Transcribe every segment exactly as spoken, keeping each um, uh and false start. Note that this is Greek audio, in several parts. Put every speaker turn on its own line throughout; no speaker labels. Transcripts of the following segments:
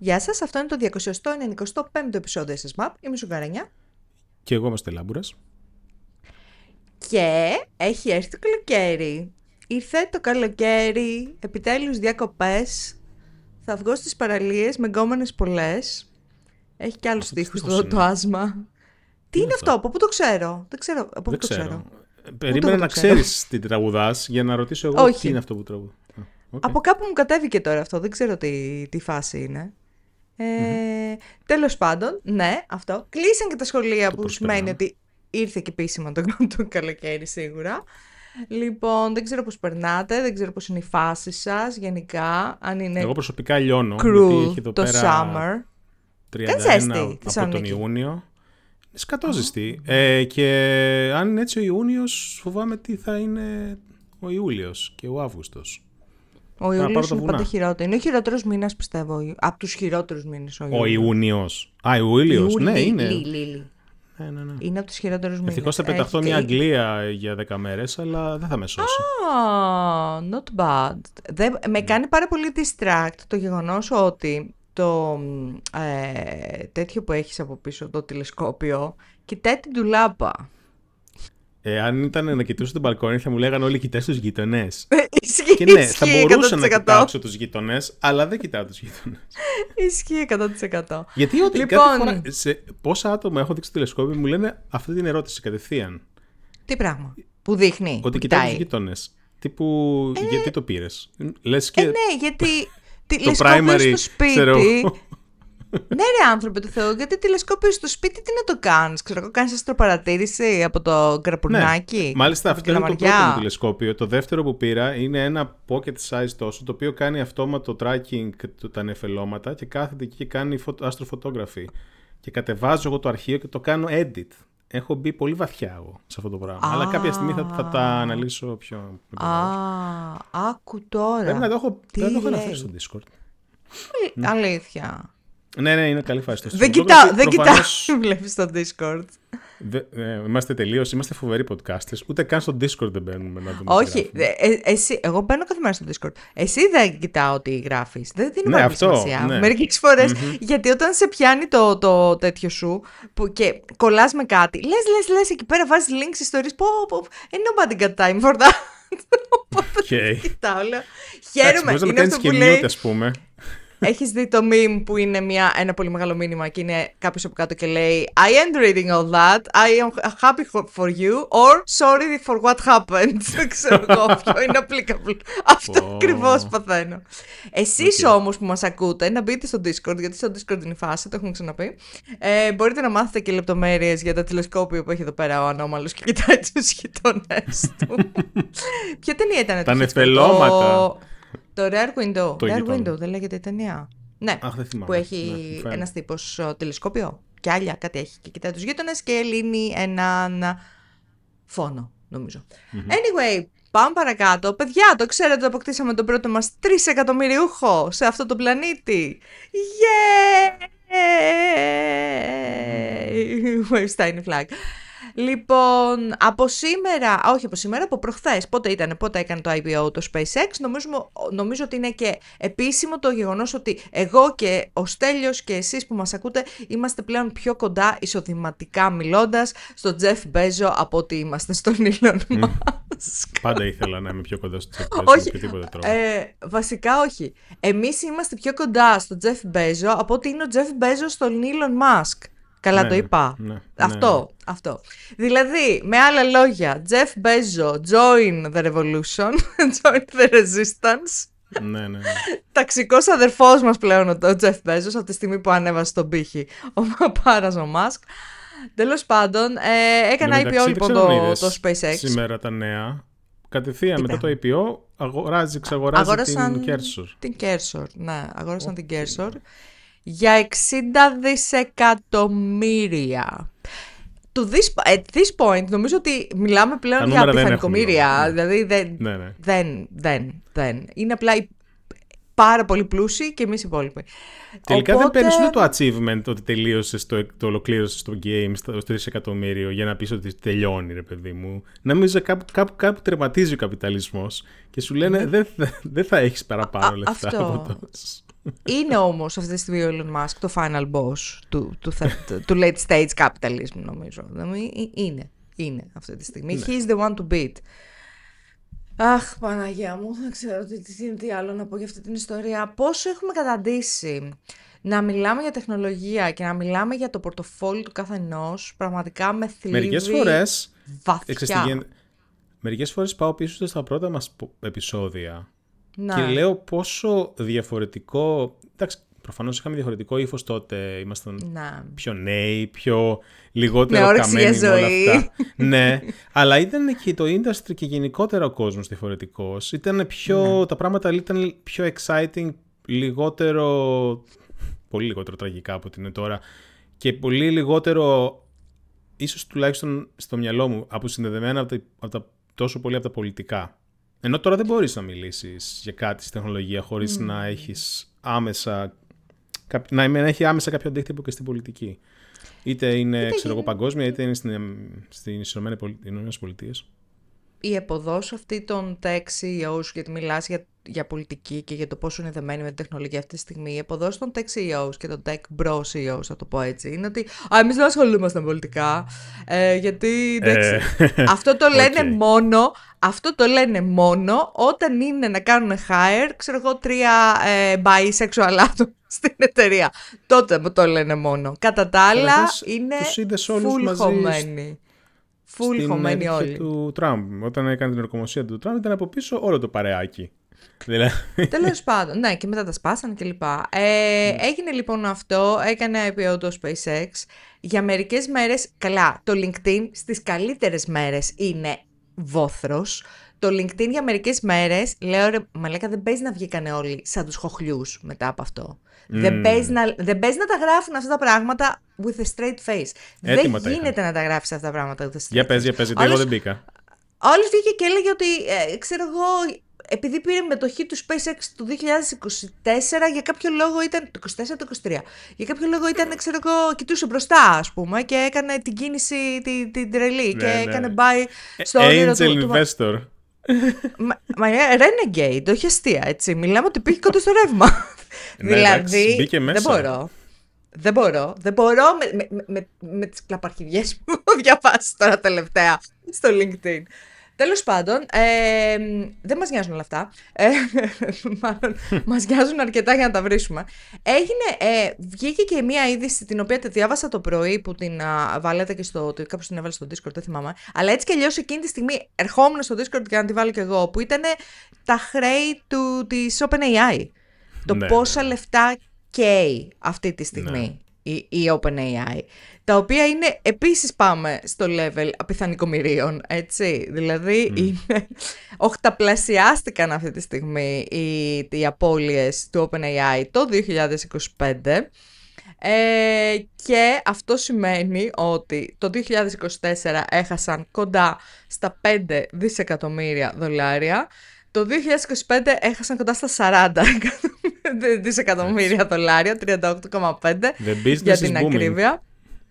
Γεια σας, αυτό είναι το διακόσια ενενηκοστό πέμπτο επεισόδιο ες ες Map. Είμαι η Σουγκαρένια.
Και εγώ είμαι ο Στελάμπουρας.
Και έχει έρθει το καλοκαίρι. Ήρθε το καλοκαίρι, επιτέλους διακοπές. Θα βγω στις παραλίες με γκόμενες πολλές. Έχει και άλλους στίχους το, το άσμα. Τι είναι αυτό, από πού το ξέρω? Δεν ξέρω, από πού το ξέρω. ξέρω.
Περίμενα να ξέρεις τι τραγουδάς για να ρωτήσω εγώ.
Όχι.
Τι είναι αυτό που τραγουδάς.
Okay. Από κάπου μου κατέβηκε τώρα αυτό, δεν ξέρω τι, τι φάση είναι. Ε, mm-hmm. Τέλος πάντων, ναι, αυτό. Κλείσαν και τα σχολεία το που σημαίνει ότι ήρθε και επίσημα το, το καλοκαίρι σίγουρα. Λοιπόν, δεν ξέρω πώς περνάτε, δεν ξέρω πώς είναι η φάση σας γενικά. Αν είναι
εγώ προσωπικά λιώνω,
cruel,
γιατί έχει εδώ
το
πέρα
summer.
τριάντα ένα από τον Ιούνιο. Σκατόζεστη. Oh. Ε, και αν είναι έτσι ο Ιούνιος, φοβάμαι τι θα είναι ο Ιούλιος και ο Αύγουστος.
Ο Ιούλιος είναι πάντα χειρότερο. Είναι ο χειρότερος μήνας, πιστεύω. Από τους χειρότερους μήνες ο Ιούλιος.
Ο Ιούνιος. Α, ο Ιούλιος. Ναι, είναι.
Λι, λι, λι.
Ναι, ναι, ναι.
Είναι από τους χειρότερους μήνες.
Ευτυχώς θα πεταχτώ μια Αγγλία για δέκα μέρες, αλλά δεν θα με σώσει.
Ah, not bad. Δεν, με κάνει πάρα πολύ distract το γεγονός ότι το ε, τέτοιο που έχεις από πίσω, το τηλεσκόπιο, κοιτάει την ντουλάπα.
Ε, αν ήταν να κοιτούσε τον μπαλκόνι, θα μου λέγανε όλοι κοιτάς τους γείτονες.
Ισχύει,
και ναι,
ισχύει,
θα μπορούσα
εκατό τοις εκατό
να κοιτάξω τους γείτονες, αλλά δεν κοιτάω τους γείτονες.
Ισχύει εκατό τοις εκατό.
Γιατί ότι
λοιπόν,
κάθε φορά, σε πόσα άτομα έχω δείξει το τηλεσκόπιο μου λένε αυτή την ερώτηση κατευθείαν.
Τι πράγμα, που δείχνει,
ότι κοιτάει τους γείτονες. Τύπου, ε, γιατί το πήρες. Λες και
ε, ναι, γιατί
το primary,
στο σπίτι.
Ξέρω.
Ναι, ρε άνθρωπε του Θεού, γιατί τηλεσκόπιο στο σπίτι τι να το κάνεις? Ξέρω εγώ, κάνεις αστροπαρατήρηση από το γκραπουρνάκι.
Ναι. Μάλιστα, αυτό είναι το πρώτο μου τηλεσκόπιο. Το δεύτερο που πήρα είναι ένα pocket size τόσο, το οποίο κάνει αυτόματο tracking τα νεφελώματα και κάθεται εκεί και κάνει αστροφωτόγραφη. Και κατεβάζω εγώ το αρχείο και το κάνω edit. Έχω μπει πολύ βαθιά εγώ σε αυτό το πράγμα. Ah. Αλλά κάποια στιγμή θα, θα τα αναλύσω πιο.
Α, ah, άκου τώρα.
Πρέπει να το έχω, το έχω αναφέρει στο Discord.
Ναι. Αλήθεια.
Ναι, ναι, είναι καλή φάση.
Δεν κοιτάω, δεν κοιτάω, βλέπεις στο Discord.
Δε, ε, είμαστε τελείως, είμαστε φοβεροί podcasters. Ούτε καν στο Discord δεν μπαίνουμε να δούμε.
Όχι, ε, εσύ, εγώ μπαίνω κάθε μέρα στο Discord. Εσύ δεν κοιτάω τι γράφεις. Δεν δίνει ναι, μεγάλη σημασία. Ναι. Μερικές φορές, mm-hmm. γιατί όταν σε πιάνει το, το τέτοιο σου που, και κολλάς με κάτι, λες, λες, λες, εκεί πέρα βάζεις links ιστορίες. Πω, πω, ain't nobody got time for that.
Okay.
Κοιτάω, λέω. Χαίρομαι.
Μπορείς να κάνεις και mute, ας πούμε.
Έχεις δει το meme που είναι μια, ένα πολύ μεγάλο μήνυμα και είναι κάποιος από κάτω και λέει I am reading all that, I am happy for you or sorry for what happened. Δεν ξέρω εγώ ποιο είναι applicable. Αυτό oh. ακριβώς παθαίνω. Εσείς okay. όμως που μας ακούτε να μπείτε στο Discord, γιατί στο Discord είναι η φάση, το έχουμε ξαναπεί. Ε, μπορείτε να μάθετε και λεπτομέρειες για τα τηλεσκόπια που έχει εδώ πέρα ο ανώμαλος και κοιτάει τους γειτονές του. Ποια ταινία ήταν
τα νεφελώματα.
Το Rare Window.
Το
Rare Window, δεν λέγεται η ταινία. Ναι,
Αχ, δεν θυμάμαι.
Που έχει ναι, ένας τύπος τηλεσκόπιο και άλλα κάτι έχει και κοιτάει τους γείτονες και λύνει έναν φόνο, νομίζω. Mm-hmm. Anyway, πάμε παρακάτω. Παιδιά, το ξέρετε ότι αποκτήσαμε τον πρώτο μας τρισεκατομμυριούχο σε αυτό το πλανήτη. Yeah! Where's Tiny Flag? Λοιπόν, από σήμερα, όχι από σήμερα, από προχθές, πότε ήταν, πότε έκανε το άι πι ο το SpaceX, νομίζω, νομίζω ότι είναι και επίσημο το γεγονός ότι εγώ και ο Στέλιος και εσείς που μας ακούτε είμαστε πλέον πιο κοντά εισοδηματικά μιλώντας στον Jeff Bezos από ότι είμαστε στον Elon Musk.
Πάντα ήθελα να είμαι πιο κοντά στον Jeff Bezos
όχι,
με οποιοδήποτε τρόπο.
Ε, βασικά όχι. Εμείς είμαστε πιο κοντά στον Jeff Bezos από ότι είναι ο Jeff Bezos στον Elon Musk. Καλά ναι, το είπα.
Ναι,
αυτό,
ναι.
αυτό. Δηλαδή, με άλλα λόγια, Jeff Bezos, join the revolution, join the resistance.
Ναι, ναι, ναι.
Ταξικός αδερφός μας πλέον ο Jeff Bezos, από τη στιγμή που ανέβασε τον πύχη ο Παπάρας ο Musk. Τέλος πάντων, ε, έκανα άι πι ο λοιπόν το, το SpaceX.
Σήμερα τα νέα, κατευθείαν μετά το άι πι ο, αγοράζει, ξαγοράζει
αγόρασαν
την Kersor.
Την Kersor, ναι, αγόρασαν okay. την Kersor. Για εξήντα δισεκατομμύρια. To this, at this point, νομίζω ότι μιλάμε πλέον για πιθανικομήρια. Δηλαδή δεν,
ναι, ναι.
δεν, δεν, δεν. Είναι απλά πάρα πολύ πλούσιοι και εμείς οι υπόλοιποι.
Τελικά
Οπότε...
δεν παίρνεις ούτε το achievement ότι τελείωσες το, το ολοκλήρωσες το game στο τρισεκατομμύριο για να πεις ότι τελειώνει, ρε παιδί μου. Νομίζω κάπου, κάπου, κάπου τερματίζει ο καπιταλισμός και σου λένε δεν δε, δε θα έχεις παραπάνω
Α,
λεφτά
αυτό.
από το...
Είναι όμως αυτή τη στιγμή ο Elon Musk το final boss του, του, του, του late stage capitalism, νομίζω. Είναι, είναι αυτή τη στιγμή.
Ναι.
He's the one to beat. Αχ, Παναγία μου, δεν ξέρω τι, τι, τι άλλο να πω για αυτή την ιστορία. Πόσο έχουμε καταντήσει να μιλάμε για τεχνολογία και να μιλάμε για το πορτοφόλι του καθενός, πραγματικά με θλίβει
Μερικές φορές,
βαθιά.
Μερικές φορές πάω πίσω στα πρώτα μας επεισόδια
Να.
και λέω πόσο διαφορετικό... Εντάξει, προφανώς είχαμε διαφορετικό ύφος τότε, ήμασταν
Να.
πιο νέοι, πιο λιγότερο
με
καμένοι με όλα αυτά.
Ναι,
αλλά ήταν και το industry και γενικότερα ο κόσμος διαφορετικός. Ήταν πιο, ναι. Τα πράγματα ήταν πιο exciting, λιγότερο, πολύ λιγότερο τραγικά από ό,τι είναι τώρα και πολύ λιγότερο, ίσως τουλάχιστον στο μυαλό μου, αποσυνδεδεμένα από τα, από τα, τόσο πολύ από τα πολιτικά. Ενώ τώρα δεν μπορείς να μιλήσεις για κάτι στη τεχνολογία χωρίς mm. να έχεις άμεσα, να, να έχει άμεσα κάποιο αντίκτυπο και στην πολιτική. Είτε είναι, ξέρω εγώ, παγκόσμια, είτε είναι στις Ηνωμένες Πολιτείες.
Η εποδός αυτή των tech σι ι ό's, γιατί μιλάς για, για πολιτική και για το πόσο είναι δεμένοι με την τεχνολογία αυτή τη στιγμή, η εποδός των tech σι ι ό's και των tech bro σι ι ό's, θα το πω έτσι, είναι ότι α, εμείς δεν ασχολούμαστε με πολιτικά, ε, γιατί εντάξει, ε, αυτό το λένε okay. μόνο, αυτό το λένε μόνο όταν είναι να κάνουν hire, ξέρω εγώ, τρία ε, bisexual άτομα στην εταιρεία. Τότε μου το λένε μόνο. Κατά τα άλλα είναι full χωμένοι. Φουλ χωμένοι όλοι.
Του Τραμπ. Όταν έκανε την ορκομοσία του Τραμπ, ήταν από πίσω όλο το παρεάκι.
Τέλος πάντων. Ναι, και μετά τα σπάσανε κλπ. Ε, έγινε λοιπόν αυτό, έκανε άι πι ο το SpaceX. Για μερικές μέρες, καλά, το LinkedIn στις καλύτερες μέρες είναι βόθρος. Το LinkedIn για μερικές μέρες, λέω ρε μαλάκα, δεν παίζει να βγήκανε όλοι σαν τους χοχλιούς μετά από αυτό. Mm. Δεν, παίζει να, δεν παίζει να τα γράφουν αυτά τα πράγματα with a straight face.
Έτοιμα
δεν γίνεται να τα γράφεις αυτά τα πράγματα with a straight
για
face.
Πες, για πες, γιατί εγώ δεν μπήκα.
Όλος βγήκε και έλεγε ότι, ε, ξέρω εγώ, επειδή πήρε μετοχή του SpaceX το δύο χιλιάδες είκοσι τέσσερα, για κάποιο λόγο ήταν, το είκοσι τέσσερα το είκοσι τρία, για κάποιο λόγο ήταν, ξέρω εγώ, κοιτούσε μπροστά, ας πούμε, και έκανε την κίνηση την, την τρελή, ναι, και ναι. έκανε buy στο όνειρο του.
Angel investor.
Μα, μα Renegade, όχι αστεία, έτσι. Μιλάμε ότι πήγε κοντά στο ρεύμα.
Ναι,
δηλαδή,
μπήκε μέσα.
δεν μπορώ. Δεν μπορώ. Δεν μπορώ με, με, με, με τις κλαπαρχιδιές που έχω διαβάσει τώρα τελευταία στο LinkedIn. Τέλος πάντων, ε, δεν μας νοιάζουν όλα αυτά. Ε, μάλλον μας νοιάζουν αρκετά για να τα βρίσκουμε. Έγινε, ε, βγήκε και μία είδηση την οποία τη διάβασα το πρωί που την α, βάλετε και στο. Κάποιος την έβαλε στο Discord, δεν θυμάμαι. Αλλά έτσι και αλλιώς εκείνη τη στιγμή ερχόμουν στο Discord για να τη βάλω κι εγώ. Που ήταν τα χρέη του, της OpenAI. Το ναι, πόσα ναι. λεφτά καίει αυτή τη στιγμή. Ναι. Η, η OpenAI, τα οποία είναι, επίσης πάμε στο level απειθανικομοιρίων, έτσι, δηλαδή mm. είναι, οχταπλασιάστηκαν αυτή τη στιγμή οι, οι απώλειες του OpenAI το δύο χιλιάδες είκοσι πέντε ε, και αυτό σημαίνει ότι το δύο χιλιάδες είκοσι τέσσερα έχασαν κοντά στα πέντε δισεκατομμύρια δολάρια. Το δύο χιλιάδες είκοσι πέντε έχασαν κοντά στα σαράντα δισεκατομμύρια δολάρια, τριάντα οκτώ κόμμα πέντε για την ακρίβεια.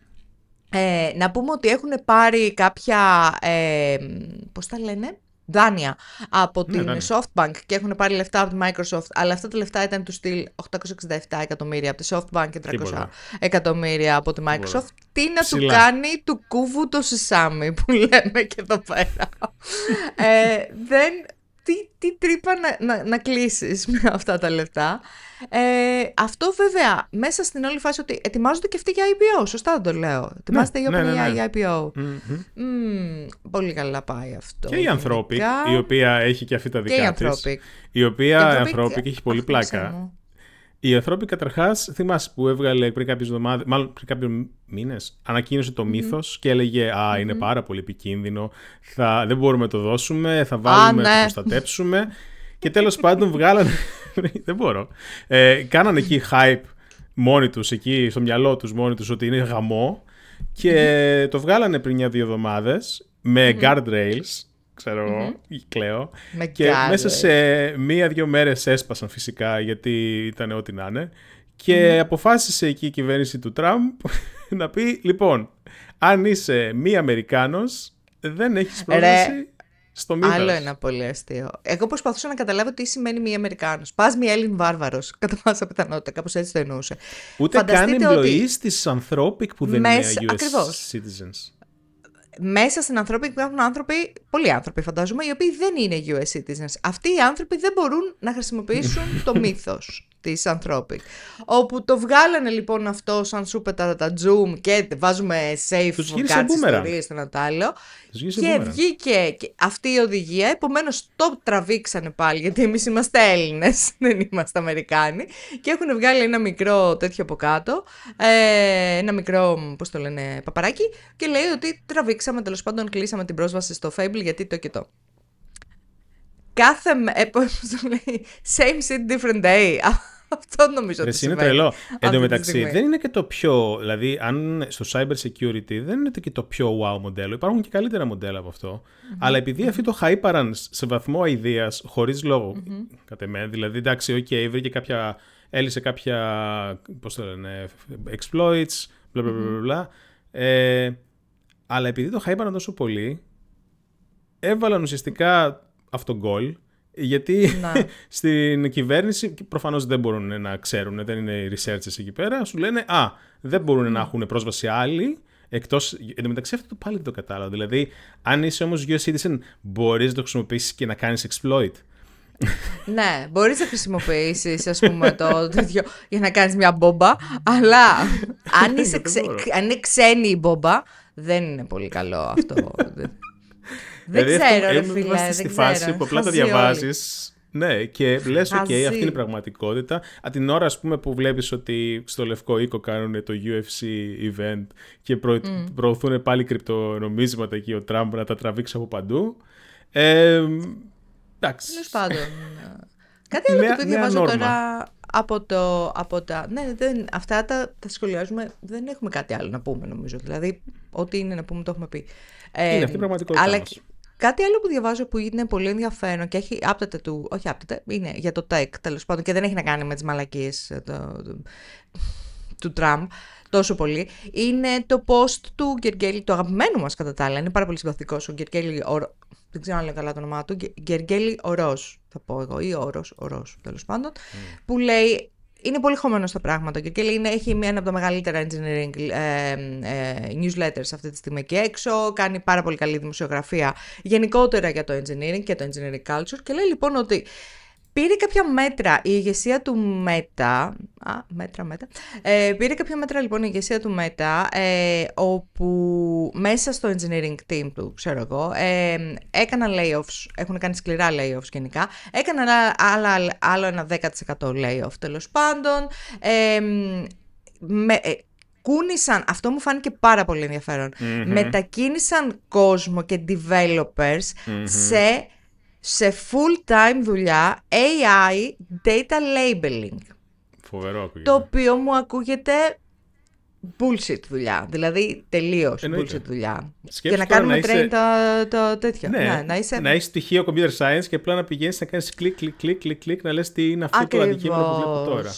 Ε, να πούμε ότι έχουν πάρει κάποια, ε, πώς τα λένε, δάνεια από την ναι, ναι. SoftBank και έχουν πάρει λεφτά από τη Microsoft, αλλά αυτά τα λεφτά ήταν του στυλ οκτακόσια εξήντα επτά εκατομμύρια από τη SoftBank και τριακόσια εκατομμύρια από τη Microsoft. Τίποτα. Τι να Ψηλά. Του κάνει του κούβου το σισάμι που λέμε και εδώ πέρα. ε, δεν... Τι, τι τρύπα να, να, να κλείσεις με αυτά τα λεφτά. Ε, αυτό βέβαια μέσα στην όλη φάση ότι ετοιμάζονται και αυτοί για άι πι ο, σωστά το λέω. Ετοιμάζεται ναι, η OpenAI ναι, ναι, ναι. για άι πι ο. Mm-hmm. Mm, πολύ καλά πάει αυτό.
Και η Anthropic, η οποία έχει και αυτή τα δικά της.
Και η Anthropic.
Η οποία η Anthropic έχει πολύ πλάκα. Η Anthropic καταρχάς, θυμάσαι που έβγαλε πριν κάποιες εβδομάδες, μάλλον πριν κάποιους μήνες, ανακοίνωσε το μύθος mm-hmm. και έλεγε «Α, είναι mm-hmm. πάρα πολύ επικίνδυνο, θα, δεν μπορούμε να το δώσουμε, θα βάλουμε, θα ah, ναι. το προστατέψουμε». Και τέλος πάντων βγάλανε, δεν μπορώ, ε, κάνανε εκεί hype μόνοι τους, εκεί στο μυαλό τους μόνοι τους ότι είναι γαμό και mm-hmm. το βγάλανε πριν μια-δύο εβδομάδες με mm-hmm. guardrails. Ξέρω εγώ, mm-hmm. κλαίω. Με και κάδε. Μέσα σε μία-δύο μέρες έσπασαν φυσικά γιατί ήταν ό,τι να είναι. Και mm-hmm. αποφάσισε εκεί η κυβέρνηση του Τραμπ να πει: λοιπόν, αν είσαι μη Αμερικάνος, δεν έχεις πρόσβαση στο μύθος.
Άλλο ένα πολύ αστείο. Εγώ προσπαθούσα να καταλάβω τι σημαίνει μία Αμερικάνος. Πας μία Έλλην βάρβαρος, κατά πάσα πιθανότητα, κάπως έτσι το εννοούσε.
Ούτε
Φανταστείτε
καν εμπλοή
ότι
στις Anthropic που δεν
μέσα-
είναι γιου ες
ακριβώς.
citizens.
Μέσα στην Anthropic υπάρχουν άνθρωποι, πολλοί άνθρωποι φαντάζομαι, οι οποίοι δεν είναι γιου ες citizens. Αυτοί οι άνθρωποι δεν μπορούν να χρησιμοποιήσουν το μύθος της Anthropic. Όπου το βγάλανε λοιπόν αυτό σαν σούπε τα, τα zoom και βάζουμε safe
Τους γύρισε
κάτι
boomerang.
ιστορίες στο ένα το άλλο.
Τους γύρισε
Και
boomerang.
βγήκε και αυτή η οδηγία, επομένως το τραβήξανε πάλι, γιατί εμείς είμαστε Έλληνες, δεν είμαστε Αμερικάνοι, και έχουν βγάλει ένα μικρό τέτοιο από κάτω, ε, ένα μικρό, πώς το λένε, παπαράκι, και λέει ότι τραβήξαμε, τέλος πάντων κλείσαμε την πρόσβαση στο Fable γιατί το και το. Κάθε, με- ε, πώς το λέει, same shit, different day. Αυτό νομίζω ότι
Ρε, είναι
συμβαίνει
τρελό.
αυτή
Εν τω
τη
μεταξύ,
στιγμή.
δεν είναι και το πιο. Δηλαδή, αν στο cyber security δεν είναι και το πιο wow μοντέλο. Υπάρχουν και καλύτερα μοντέλα από αυτό. Mm-hmm. Αλλά επειδή αυτοί το χαΐπαραν σε βαθμό αηδίας, χωρίς λόγο, mm-hmm. κατ' εμέ. Δηλαδή, εντάξει, οκ, okay, βρήκε κάποια. Έλυσε κάποια. Πώς το λένε. Exploits, μπλα μπλα μπλα μπλα. Ε, αλλά επειδή το χαΐπαραν τόσο πολύ, έβαλαν ουσιαστικά αυτόν γκολ. Γιατί στην κυβέρνηση προφανώς δεν μπορούν να ξέρουν, δεν είναι οι researchers εκεί πέρα. Σου λένε, α, δεν μπορούν mm. να έχουν πρόσβαση άλλοι. Εκτός, εν τω μεταξύ αυτό το πάλι δεν το κατάλαβα. Δηλαδή, αν είσαι όμως γιου ες citizen, μπορείς να το χρησιμοποιήσεις και να κάνεις exploit.
Ναι, μπορείς να χρησιμοποιήσεις, ας πούμε, το τέτοιο για να κάνεις μια μπόμπα, αλλά αν, είσαι ξε... αν είναι ξένη η μπόμπα, δεν είναι πολύ καλό αυτό. Δεν
δηλαδή,
ξέρω,
αυτό,
ρε
φίλε,
φίλε,
είμαστε
δεν
στη
ξέρω.
φάση που απλά τα διαβάζεις. Ναι, και λες, οκ, okay, αυτή είναι η πραγματικότητα. Από την ώρα, ας πούμε, που βλέπεις ότι στο Λευκό Οίκο κάνουν το γιου εφ σι event και προ... mm. προωθούν πάλι κρυπτονομίσματα εκεί ο Τραμπ να τα τραβήξει από παντού. Ε, εντάξει.
Τέλος πάντων. Κάτι άλλο που διαβάζω τώρα από, το, από τα... Ναι, δεν, αυτά τα, τα σχολιάζουμε, δεν έχουμε κάτι άλλο να πούμε νομίζω. Δηλαδή, ό,τι είναι να πούμε το έχουμε πει.
Είναι ε, αυτή η πραγματικότητα
αλλά...
μας.
Κάτι άλλο που διαβάζω που είναι πολύ ενδιαφέρον και έχει άπτεται του, όχι άπτεται, είναι για το tech τέλος πάντων και δεν έχει να κάνει με τις μαλακίες το, το, του Τραμπ τόσο πολύ, είναι το post του Γεργέλη, το αγαπημένο μας κατά τα άλλα, είναι πάρα πολύ συμπαθητικός ο Γεργέλη, δεν ξέρω αν λέω καλά το όνομά του, Γεργέλη Ορός θα πω εγώ, ή Όρος, Ορός τέλος πάντων, mm. που λέει, είναι πολύ χωμένο στα πράγματα και είναι, έχει ένα από τα μεγαλύτερα engineering ε, ε, newsletters αυτή τη στιγμή εκεί έξω, κάνει πάρα πολύ καλή δημοσιογραφία γενικότερα για το engineering και το engineering culture και λέει λοιπόν ότι πήρε κάποια μέτρα η ηγεσία του Meta, α, μέτρα, Meta, ε, πήρε κάποια μέτρα λοιπόν η ηγεσία του Meta, ε, όπου μέσα στο engineering team του, ξέρω εγώ, ε, έκαναν layoffs, έχουν κάνει σκληρά layoffs γενικά, έκαναν άλλα, άλλο ένα δέκα τοις εκατό layoff τέλος πάντων, ε, με, ε, κούνησαν, αυτό μου φάνηκε πάρα πολύ ενδιαφέρον, mm-hmm. μετακίνησαν κόσμο και developers mm-hmm. σε... σε full-time δουλειά έι άι data labeling.
Φοβερό ακούγεται.
Το οποίο μου ακούγεται bullshit δουλειά. Δηλαδή τελείως
εννοείται.
bullshit δουλειά.
Σκέψου
και να κάνουμε
να
train
είσαι...
το, το τέτοιο.
Ναι,
ναι, να, είσαι...
να έχεις στοιχείο computer science και απλά να πηγαίνεις να κάνεις κλικ, κλικ, κλικ, κλικ, κλικ να λες τι είναι αυτό Ακριβώς. Το αντικείμενο που βλέπω τώρα.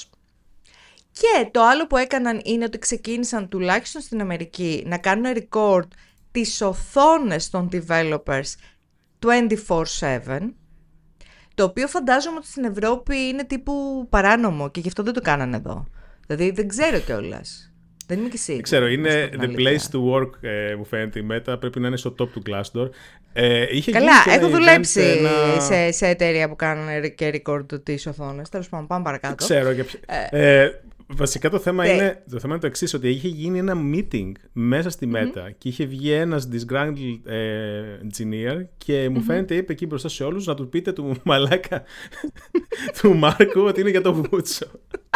Και το άλλο που έκαναν είναι ότι ξεκίνησαν τουλάχιστον στην Αμερική να κάνουν record τις οθόνες των developers twenty-four seven, το οποίο φαντάζομαι ότι στην Ευρώπη είναι τύπου παράνομο και γι' αυτό δεν το κάνανε εδώ. Δηλαδή δεν ξέρω κιόλας. Δεν είμαι και σίγουρη.
Δεν ξέρω, είναι the place to work, ε, μου φαίνεται η Meta, πρέπει να είναι στο top του Glassdoor. Ε, είχε
Καλά, έχω δουλέψει
ένα...
σε, σε εταιρεία που κάνουν και record τις οθόνες. Τέλος πάντων, πάμε παρακάτω.
Ξέρω. Και... Ε, ε, βασικά το θέμα, είναι, το θέμα είναι το εξής, ότι είχε γίνει ένα meeting μέσα στη Meta mm-hmm. και είχε βγει ένας disgruntled ε, engineer και μου mm-hmm. φαίνεται είπε εκεί μπροστά σε όλους να του πείτε του μαλάκα του Μάρκου ότι είναι για το Βούτσο.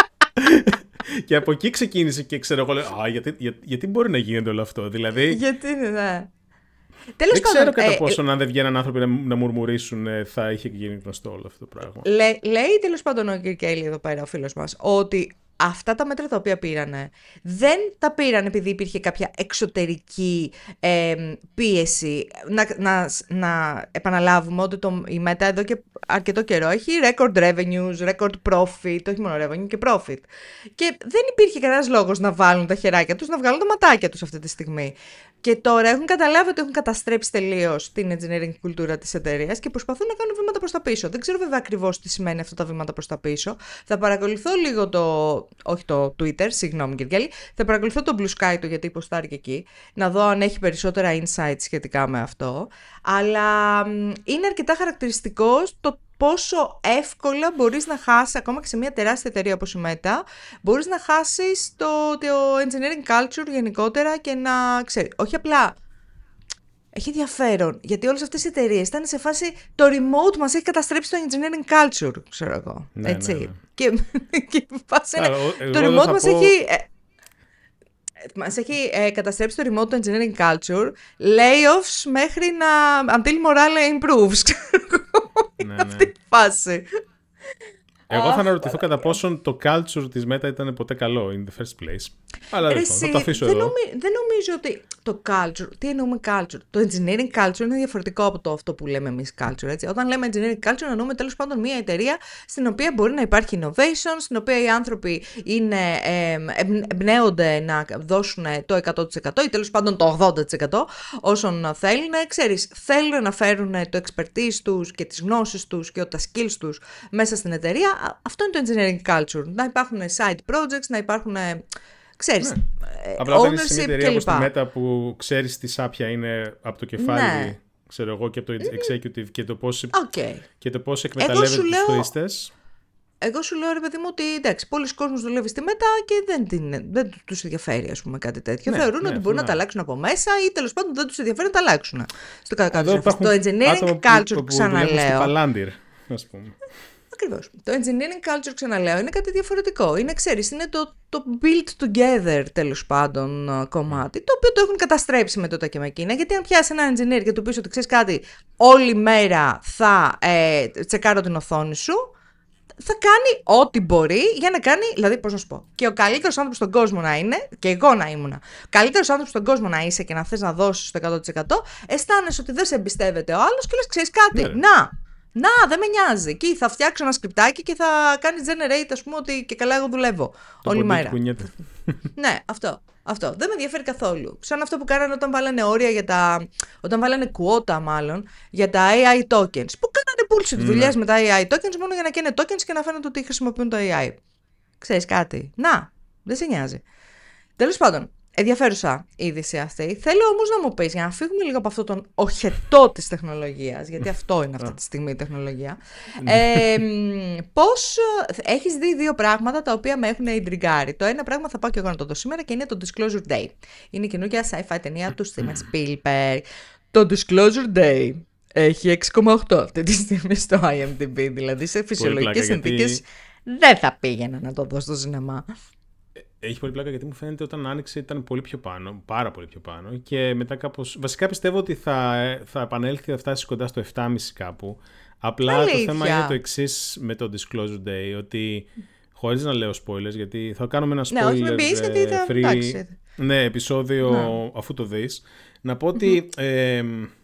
Και από εκεί ξεκίνησε και ξέρω εγώ, α, γιατί, για, γιατί μπορεί να γίνεται όλο αυτό, δηλαδή...
Γιατί είναι, ναι.
Τέλος δεν ξέρω κατά ε, πόσο ε, αν δεν βγαίναν άνθρωποι να, να μουρμουρίσουν θα είχε γίνει γνωστό όλο αυτό το πράγμα.
Λέ, λέει τέλος πάντων ο κ. Κέλλη εδώ πέρα, ο φίλος μας, ότι αυτά τα μέτρα τα οποία πήρανε δεν τα πήραν επειδή υπήρχε κάποια εξωτερική ε, πίεση. Να, να, να επαναλάβουμε ότι το, η Meta εδώ και αρκετό καιρό έχει record revenues, record profit, όχι μόνο revenue και profit. Και δεν υπήρχε κανένας λόγος να βάλουν τα χεράκια τους, να βγάλουν τα ματάκια τους αυτή τη στιγμή. Και τώρα έχουν καταλάβει ότι έχουν καταστρέψει τελείως την engineering κουλτούρα της εταιρείας και προσπαθούν να κάνουν βήματα προς τα πίσω. Δεν ξέρω βέβαια ακριβώς τι σημαίνει αυτά τα βήματα προς τα πίσω. Θα παρακολουθώ λίγο το. Όχι το Twitter, συγγνώμη Γεργέλη. Θα παρακολουθώ το Blue Sky του γιατί υποστάρει και εκεί. Να δω αν έχει περισσότερα insights σχετικά με αυτό. Αλλά είναι αρκετά χαρακτηριστικό το πόσο εύκολα μπορείς να χάσεις, ακόμα και σε μια τεράστια εταιρεία όπως η Meta, μπορείς να χάσεις το, το engineering culture γενικότερα και να ξέρεις, όχι απλά έχει ενδιαφέρον, γιατί όλες αυτές οι εταιρείες ήταν σε φάση το remote μας έχει καταστρέψει το engineering culture, ξέρω εγώ,
ναι,
έτσι.
Ναι, ναι.
Και, και ένα, το remote μας πω... έχει... Ε, μας έχει ε, καταστρέψει το remote το engineering culture, layoffs μέχρι να until morale improves, ξέρω εγώ.
Ναι,
είναι αυτή
ναι.
η φάση.
Εγώ θα αναρωτηθώ κατά πόσον το culture της Meta ήταν ποτέ καλό in the first place. Αλλά δεν θα το αφήσω
δεν
εδώ.
Νομι, δεν νομίζω ότι το culture, τι εννοούμε culture. Το engineering culture είναι διαφορετικό από το αυτό που λέμε εμείς culture. Έτσι. Όταν λέμε engineering culture εννοούμε τέλος πάντων μια εταιρεία στην οποία μπορεί να υπάρχει innovation, στην οποία οι άνθρωποι είναι, ε, εμπνέονται να δώσουν το εκατό τοις εκατό ή τέλος πάντων το ογδόντα τοις εκατό όσων θέλουν. Ξέρεις, θέλουν να φέρουν το expertise τους και τις γνώσεις τους και τα skills τους μέσα στην εταιρεία. Αυτό είναι το engineering culture. Να υπάρχουν side projects, να υπάρχουν, ξέρεις,
ναι. Απλά όταν είσαι σε μια εταιρεία όπως τη Meta που ξέρεις τι σάπια είναι από το κεφάλι, ναι. ξέρω εγώ, και από το executive και το πώς,
okay.
και το πώς εκμεταλλεύεται τους λέω... χρήστες.
Εγώ σου λέω, ρε παιδί μου, ότι εντάξει, πολλοί κόσμος δουλεύει στη Meta και δεν, την, δεν τους ενδιαφέρει, ας πούμε, κάτι τέτοιο. Ναι, Θεωρούν ναι, ότι μπορούν ναι. να τα αλλάξουν από μέσα ή τέλος πάντων δεν τους ενδιαφέρει να τα αλλάξουν. Στο κάτω το engineering culture, που, ξαναλέω.
Παλάντιρ, ας πούμε.
Ακριβώς. Το engineering culture, ξαναλέω, είναι κάτι διαφορετικό. Είναι, ξέρεις, είναι το, το build together, τέλος πάντων, κομμάτι, το οποίο το έχουν καταστρέψει με τότε και με εκείνα. Γιατί αν πιάσει ένα engineer και του πεις ότι ξέρεις κάτι, όλη μέρα θα ε, τσεκάρω την οθόνη σου, θα κάνει ό,τι μπορεί για να κάνει, δηλαδή πώς να σου πω, και ο καλύτερος άνθρωπος στον κόσμο να είναι, και εγώ να ήμουν, ο καλύτερος άνθρωπος στον κόσμο να είσαι και να θες να δώσεις το εκατό τοις εκατό, αισθάνεσαι ότι δεν σε εμπιστεύεται ο άλλος και λες, ξέρεις κάτι, ναι. να, να, δεν με νοιάζει. Εκεί θα φτιάξω ένα σκριπτάκι και θα κάνει generate, ας πούμε, ότι και καλά εγώ δουλεύω
το
όλη μέρα. Ναι, αυτό. Αυτό. Δεν με ενδιαφέρει καθόλου. Σαν αυτό που κάνανε όταν βάλανε όρια για τα. Όταν βάλανε κουότα, μάλλον, για τα έι άι tokens. Που κάνανε bullshit δουλειές με τα έι άι tokens μόνο για να καίνε tokens και να φαίνεται ότι χρησιμοποιούν το έι άι. Ξέρεις κάτι. Να, δεν σε νοιάζει. Τέλος πάντων, ενδιαφέρουσα είδηση αυτή. Θέλω όμως να μου πεις, για να φύγουμε λίγο από αυτόν τον οχετό της τεχνολογίας, γιατί αυτό είναι αυτή τη στιγμή η τεχνολογία, ε, πώς έχεις δει δύο πράγματα τα οποία με έχουν ιντριγκάρει. Το ένα πράγμα θα πάω και εγώ να το δω σήμερα και είναι το Disclosure Day. Είναι η καινούργια sci-fi ταινία του Steven Spielberg. Το Disclosure Day έχει έξι κόμμα οκτώ αυτή τη στιγμή στο άι εμ ντι μπι, δηλαδή σε φυσιολογικές συνθήκες γιατί... δεν θα πήγαινα να το δω στο σινεμά.
Έχει πολύ πλάκα γιατί μου φαίνεται όταν άνοιξε ήταν πολύ πιο πάνω, πάρα πολύ πιο πάνω και μετά κάπως, βασικά πιστεύω ότι θα, θα επανέλθει, θα φτάσει κοντά στο επτά κόμμα πέντε κάπου. Απλά αλήθεια. Το θέμα είναι το εξής με το Disclosure Day, ότι χωρίς να λέω spoilers, γιατί θα κάνουμε ένα spoiler
ναι, όχι με μπεις, γιατί θα
free
εντάξει.
Ναι, επεισόδιο ναι. αφού το δεις. Να πω ότι mm-hmm. ε,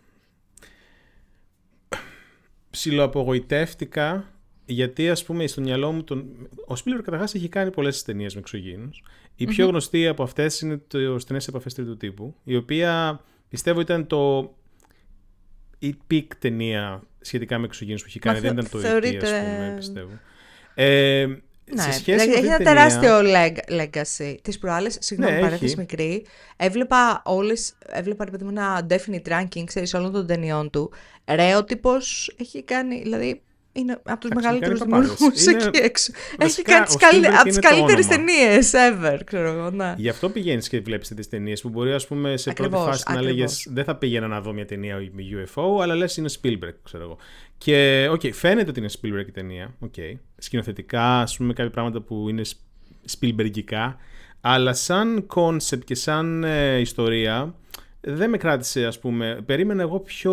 ψιλοαπογοητεύτηκα. Γιατί, ας πούμε, στο μυαλό μου, τον... ο Spielberg καταρχάς έχει κάνει πολλές ταινίες με εξωγήινους. Η πιο mm-hmm. γνωστή από αυτές είναι το Στενές Επαφές Τρίτου Τύπου, η οποία πιστεύω ήταν το... η peak ταινία σχετικά με εξωγήινους που έχει κάνει. Μα δεν ήταν το θεωρείται... E T, ας πούμε, πιστεύω. Ε,
ναι,
σε σχέση με
έχει ένα
ταινία...
τεράστιο legacy. Τις προάλλες, συγγνώμη, ναι, παρένθεση μικρή, έβλεπα όλες, έβλεπα ρε, ένα definite ranking, ξέρεις, όλων των ταινιών του. Ρε, ο τύπος έχει κάνει, δηλαδή... Είναι από τους μεγαλύτερους δημιουργούς εκεί έξω. Έχει κάνει από τις καλύτερες ταινίες ever, ξέρω εγώ. Ναι.
Γι' αυτό πηγαίνεις και βλέπεις τις ταινίες που μπορεί, ας πούμε, σε ακριβώς, πρώτη φάση ακριβώς. να λέγες δεν θα πήγαινα να δω μια ταινία με γιου εφ ο, αλλά λες είναι Spielberg, ξέρω εγώ. Και, οκ, okay, φαίνεται ότι είναι Spielberg η ταινία. Okay. Σκηνοθετικά, ας πούμε, κάποια πράγματα που είναι Spielbergικά, αλλά σαν concept και σαν ε, ιστορία δεν με κράτησε, ας πούμε. Περίμενα εγώ πιο.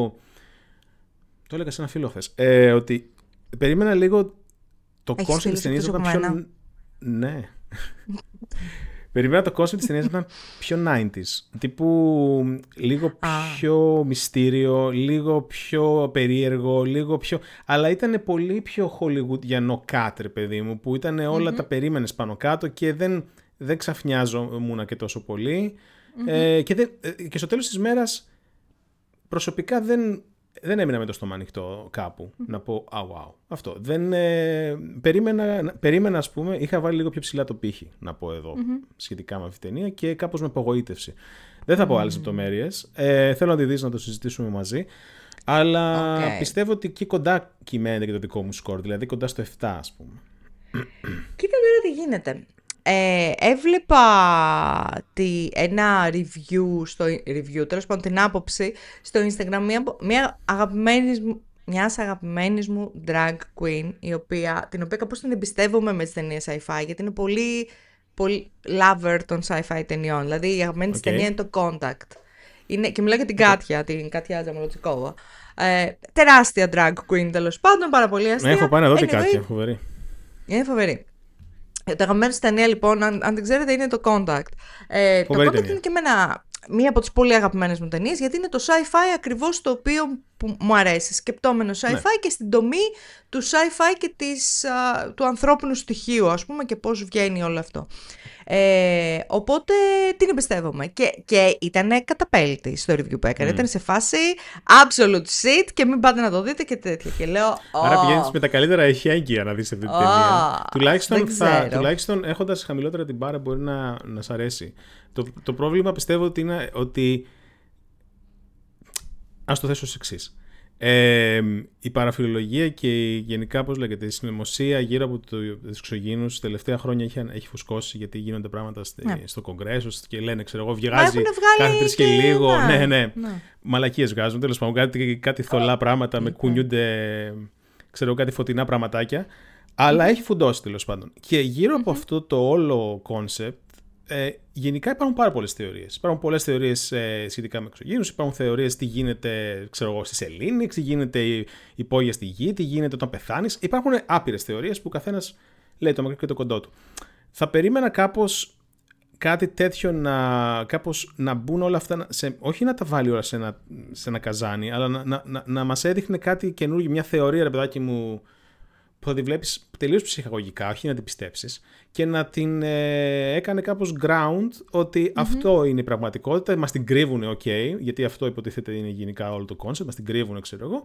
Το έλεγα σε ένα φίλο χθες. Ε, ότι περίμενα λίγο το κόνσεπτ της ταινίας να ήταν πιο... Ναι. Περιμένα το concept της ταινίας ήταν πιο ενενήντα. Τύπου λίγο πιο μυστήριο, λίγο πιο περίεργο, λίγο πιο... Αλλά ήταν πολύ πιο χολιγουδιανό κάτρε, παιδί μου, που ήταν όλα mm-hmm. τα περίμενες πάνω κάτω και δεν, δεν ξαφνιάζομουν και τόσο πολύ. Mm-hmm. Ε, και, δεν, και στο τέλος της μέρας προσωπικά δεν... Δεν έμεινα με το στόμα ανοιχτό κάπου mm-hmm. να πω «Α, wow, wow». Αυτό. Δεν, ε, περίμενα, περίμενα, ας πούμε, είχα βάλει λίγο πιο ψηλά το πύχη, να πω εδώ, mm-hmm. σχετικά με αυτή την ταινία και κάπως με απογοήτευση. Δεν θα πω άλλες λεπτομέρειες. Ε, θέλω να τη δεις, να το συζητήσουμε μαζί. Αλλά okay. πιστεύω ότι εκεί κοντά κυμαίνεται και το δικό μου σκορ, δηλαδή κοντά στο επτά, ας πούμε.
Κοίτα τώρα τι γίνεται. Ε, έβλεπα τη, ένα review, στο review, τέλος πάντων την άποψη στο Instagram μια, μια αγαπημένης, μιας αγαπημένης μου drag queen, η οποία, την οποία κάπως την εμπιστεύομαι με τις ταινίες sci-fi, γιατί είναι πολύ, πολύ lover των sci-fi ταινιών. Δηλαδή η αγαπημένη της okay. ταινία είναι το Contact. Είναι, και μιλάω για την Κάτια, την Κάτια Τζαμαλοτσικόβα. Ε, τεράστια drag queen τέλος πάντων, πάρα πολύ αστεία.
Έχω πάει να δω την Κάτια, φοβερή.
Είναι φοβερή. Το αγαπημένο ταινία λοιπόν, αν, αν δεν ξέρετε, είναι το Contact. Ε, το Contact ταινία. Είναι και εμένα μία από τις πολύ αγαπημένες μου ταινίες, γιατί είναι το sci-fi ακριβώς το οποίο που μου αρέσει. Σκεπτόμενο sci-fi ναι. και στην τομή του sci-fi και της, α, του ανθρώπινου στοιχείου, ας πούμε, και πώς βγαίνει όλο αυτό. Ε, οπότε την εμπιστεύομαι. Και, και ήταν καταπέλτη στο review που έκανε. Mm. Ήταν σε φάση absolute shit και μην πάτε να το δείτε και τέτοια. Και λέω. Oh.
Άρα πηγαίνεις με τα καλύτερα ηχέγγυα να δεις αυτή την oh. ταινία. Τουλάχιστον, θα, τουλάχιστον έχοντας χαμηλότερα την μπάρα μπορεί να, να σ' αρέσει. Το, το πρόβλημα πιστεύω ότι είναι ότι. Ας το θέσω ως εξής. Ε, η παραφιλολογία και γενικά, πώς λέγεται, η συνωμοσία γύρω από τους εξωγήινους τελευταία χρόνια έχει, έχει φουσκώσει, γιατί γίνονται πράγματα στη, yeah. στο Κογκρέσο και λένε, ξέρω εγώ, βγάζει κάθε τρεις και, και λίγο. Ναι, ναι, ναι. ναι. Μαλακίες βγάζουν, τέλος πάντων, κάτι, κάτι θολά πράγματα, oh. με κουνιούνται, ξέρω εγώ, κάτι φωτεινά πραγματάκια. Αλλά mm-hmm. έχει φουντώσει, τέλος πάντων. Και γύρω mm-hmm. από αυτό το όλο κόνσεπτ, Ε, γενικά υπάρχουν πάρα πολλές θεωρίες. Υπάρχουν πολλές θεωρίες ε, σχετικά με εξωγήινους. Υπάρχουν θεωρίες τι γίνεται, ξέρω εγώ, στη σελήνη, τι γίνεται η υπόγεια στη γη, τι γίνεται όταν πεθάνεις. Υπάρχουν άπειρες θεωρίες που ο καθένας λέει το μακρύ και το κοντό του. Θα περίμενα κάπως κάτι τέτοιο να, κάπως, να μπουν όλα αυτά, σε, όχι να τα βάλει όλα σε ένα, σε ένα καζάνι, αλλά να, να, να, να μας έδειχνε κάτι καινούργιο, μια θεωρία, ρε παιδάκι μου, που θα τη βλέπεις τελείως ψυχαγωγικά, όχι να την πιστέψεις, και να την ε, έκανε κάπως ground ότι mm-hmm. αυτό είναι η πραγματικότητα, μας την κρύβουνε, ok, γιατί αυτό υποτίθεται είναι γενικά όλο το concept, μας την κρύβουνε, ξέρω εγώ,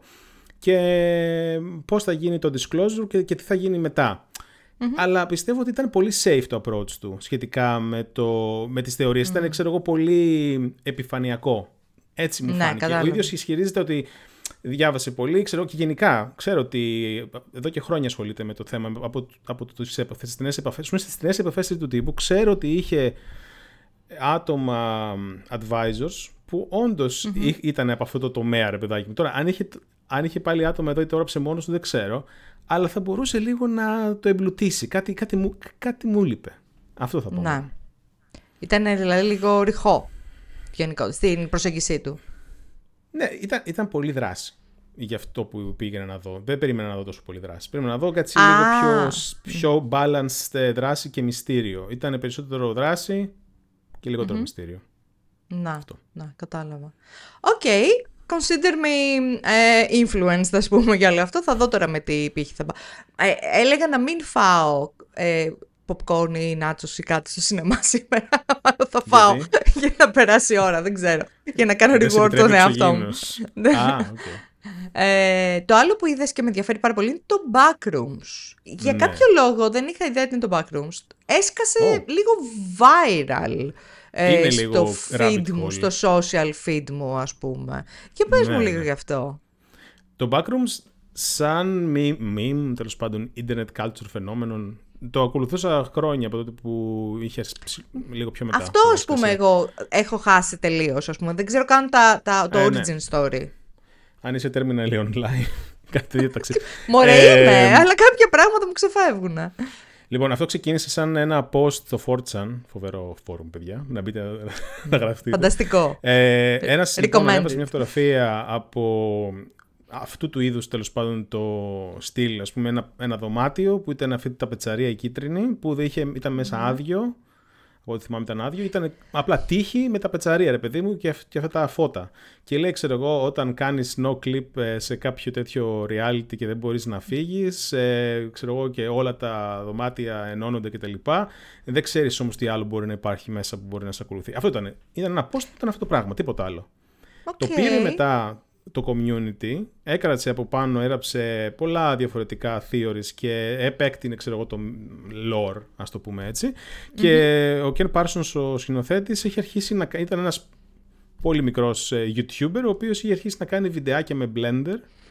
και πώς θα γίνει το disclosure και, και τι θα γίνει μετά. Mm-hmm. Αλλά πιστεύω ότι ήταν πολύ safe το approach του σχετικά με, το, με τις θεωρίες. Mm-hmm. Ήταν, ξέρω εγώ, πολύ επιφανειακό. Έτσι μου ναι, φάνηκε. Κατάλαβα. Ο ίδιος ισχυρίζεται ότι διάβασε πολύ, ξέρω, και γενικά ξέρω ότι εδώ και χρόνια ασχολείται με το θέμα από, από τις στενές επαφές. Στις στενές επαφές του τύπου ξέρω ότι είχε άτομα advisors που όντως mm-hmm. ήταν από αυτό το τομέα, ρε παιδάκι μου. Τώρα, αν είχε, αν είχε πάλι άτομα εδώ ή το έγραψε μόνος του, δεν ξέρω, αλλά θα μπορούσε λίγο να το εμπλουτίσει. Κάτι, κάτι, μου, κάτι μου λείπε. Αυτό θα πω.
Να. Ήταν δηλαδή λίγο ρηχό γενικό στην προσέγγιση του.
Ναι, ήταν, ήταν πολύ δράση για αυτό που πήγαινα να δω. Δεν περίμενα να δω τόσο πολύ δράση. Περίμενα να δω κάτι ah. λίγο πιο, πιο balanced δράση και μυστήριο. Ήταν περισσότερο δράση και λιγότερο mm-hmm. μυστήριο.
Να, αυτό. Να, κατάλαβα. Οκ, okay. Consider me uh, influenced, ας πούμε, για όλο αυτό. Θα δω τώρα με τι πύχη θα πάω. Ε, έλεγα να μην φάω ε, popcorn ή νάτσος ή κάτι στο σινεμά σήμερα. Θα φάω για να περάσει η ώρα, δεν ξέρω. Για να κάνω reward τον εαυτό μου.
Ah, okay.
ε, το άλλο που είδες και με ενδιαφέρει πάρα πολύ είναι το Backrooms. Για ναι. κάποιο λόγο δεν είχα ιδέα τι είναι το Backrooms. Έσκασε oh. λίγο viral. Ε, στο feed μου, στο social feed μου, ας πούμε. Και πες ναι, μου λίγο ναι. γι' αυτό.
Το Backrooms σαν meme, τέλος πάντων, internet culture φαινόμενο, το ακολουθούσα χρόνια από τότε που είχε λίγο πιο μετά.
Αυτό, ας πούμε, εγώ έχω χάσει τελείως, ας πούμε. Δεν ξέρω καν τα, τα, το ε, origin ναι. story. Αν
είσαι terminally online, κάτι τέτοιο ταξί.
Μωρέ ε, είμαι, αλλά κάποια πράγματα μου ξεφεύγουν.
Λοιπόν, αυτό ξεκίνησε σαν ένα post στο four chan, φοβερό φόρουμ, παιδιά, να μπείτε να γραφτείτε.
Φανταστικό.
Ε, ένας λοιπόν έβασε μια φωτογραφία από αυτού του είδους τέλος πάντων το στυλ, ας πούμε ένα, ένα δωμάτιο που ήταν αυτή τα πετσαρία η κίτρινη που είχε, ήταν μέσα mm. άδειο. Ό,τι θυμάμαι ήταν άδειο, ήταν απλά τείχη με τα πετσαρία, ρε παιδί μου, και, και αυτά τα φώτα. Και λέει, ξέρω εγώ, όταν κάνεις no clip σε κάποιο τέτοιο reality και δεν μπορείς να φύγεις, ε, ξέρω εγώ, και όλα τα δωμάτια ενώνονται κτλ. Δεν ξέρεις όμως τι άλλο μπορεί να υπάρχει μέσα που μπορεί να σε ακολουθεί. Αυτό ήταν. Ήταν ένα post, ήταν αυτό το πράγμα, τίποτα άλλο. Okay. Το πήρε μετά το community, έκρατσε από πάνω, έγραψε πολλά διαφορετικά theories και επέκτηνε, ξέρω εγώ, το lore, ας το πούμε έτσι. Mm-hmm. Και ο Ken Parsons, ο σκηνοθέτης, είχε αρχίσει να ήταν ένας πολύ μικρός YouTuber, ο οποίος είχε αρχίσει να κάνει βιντεάκια με Blender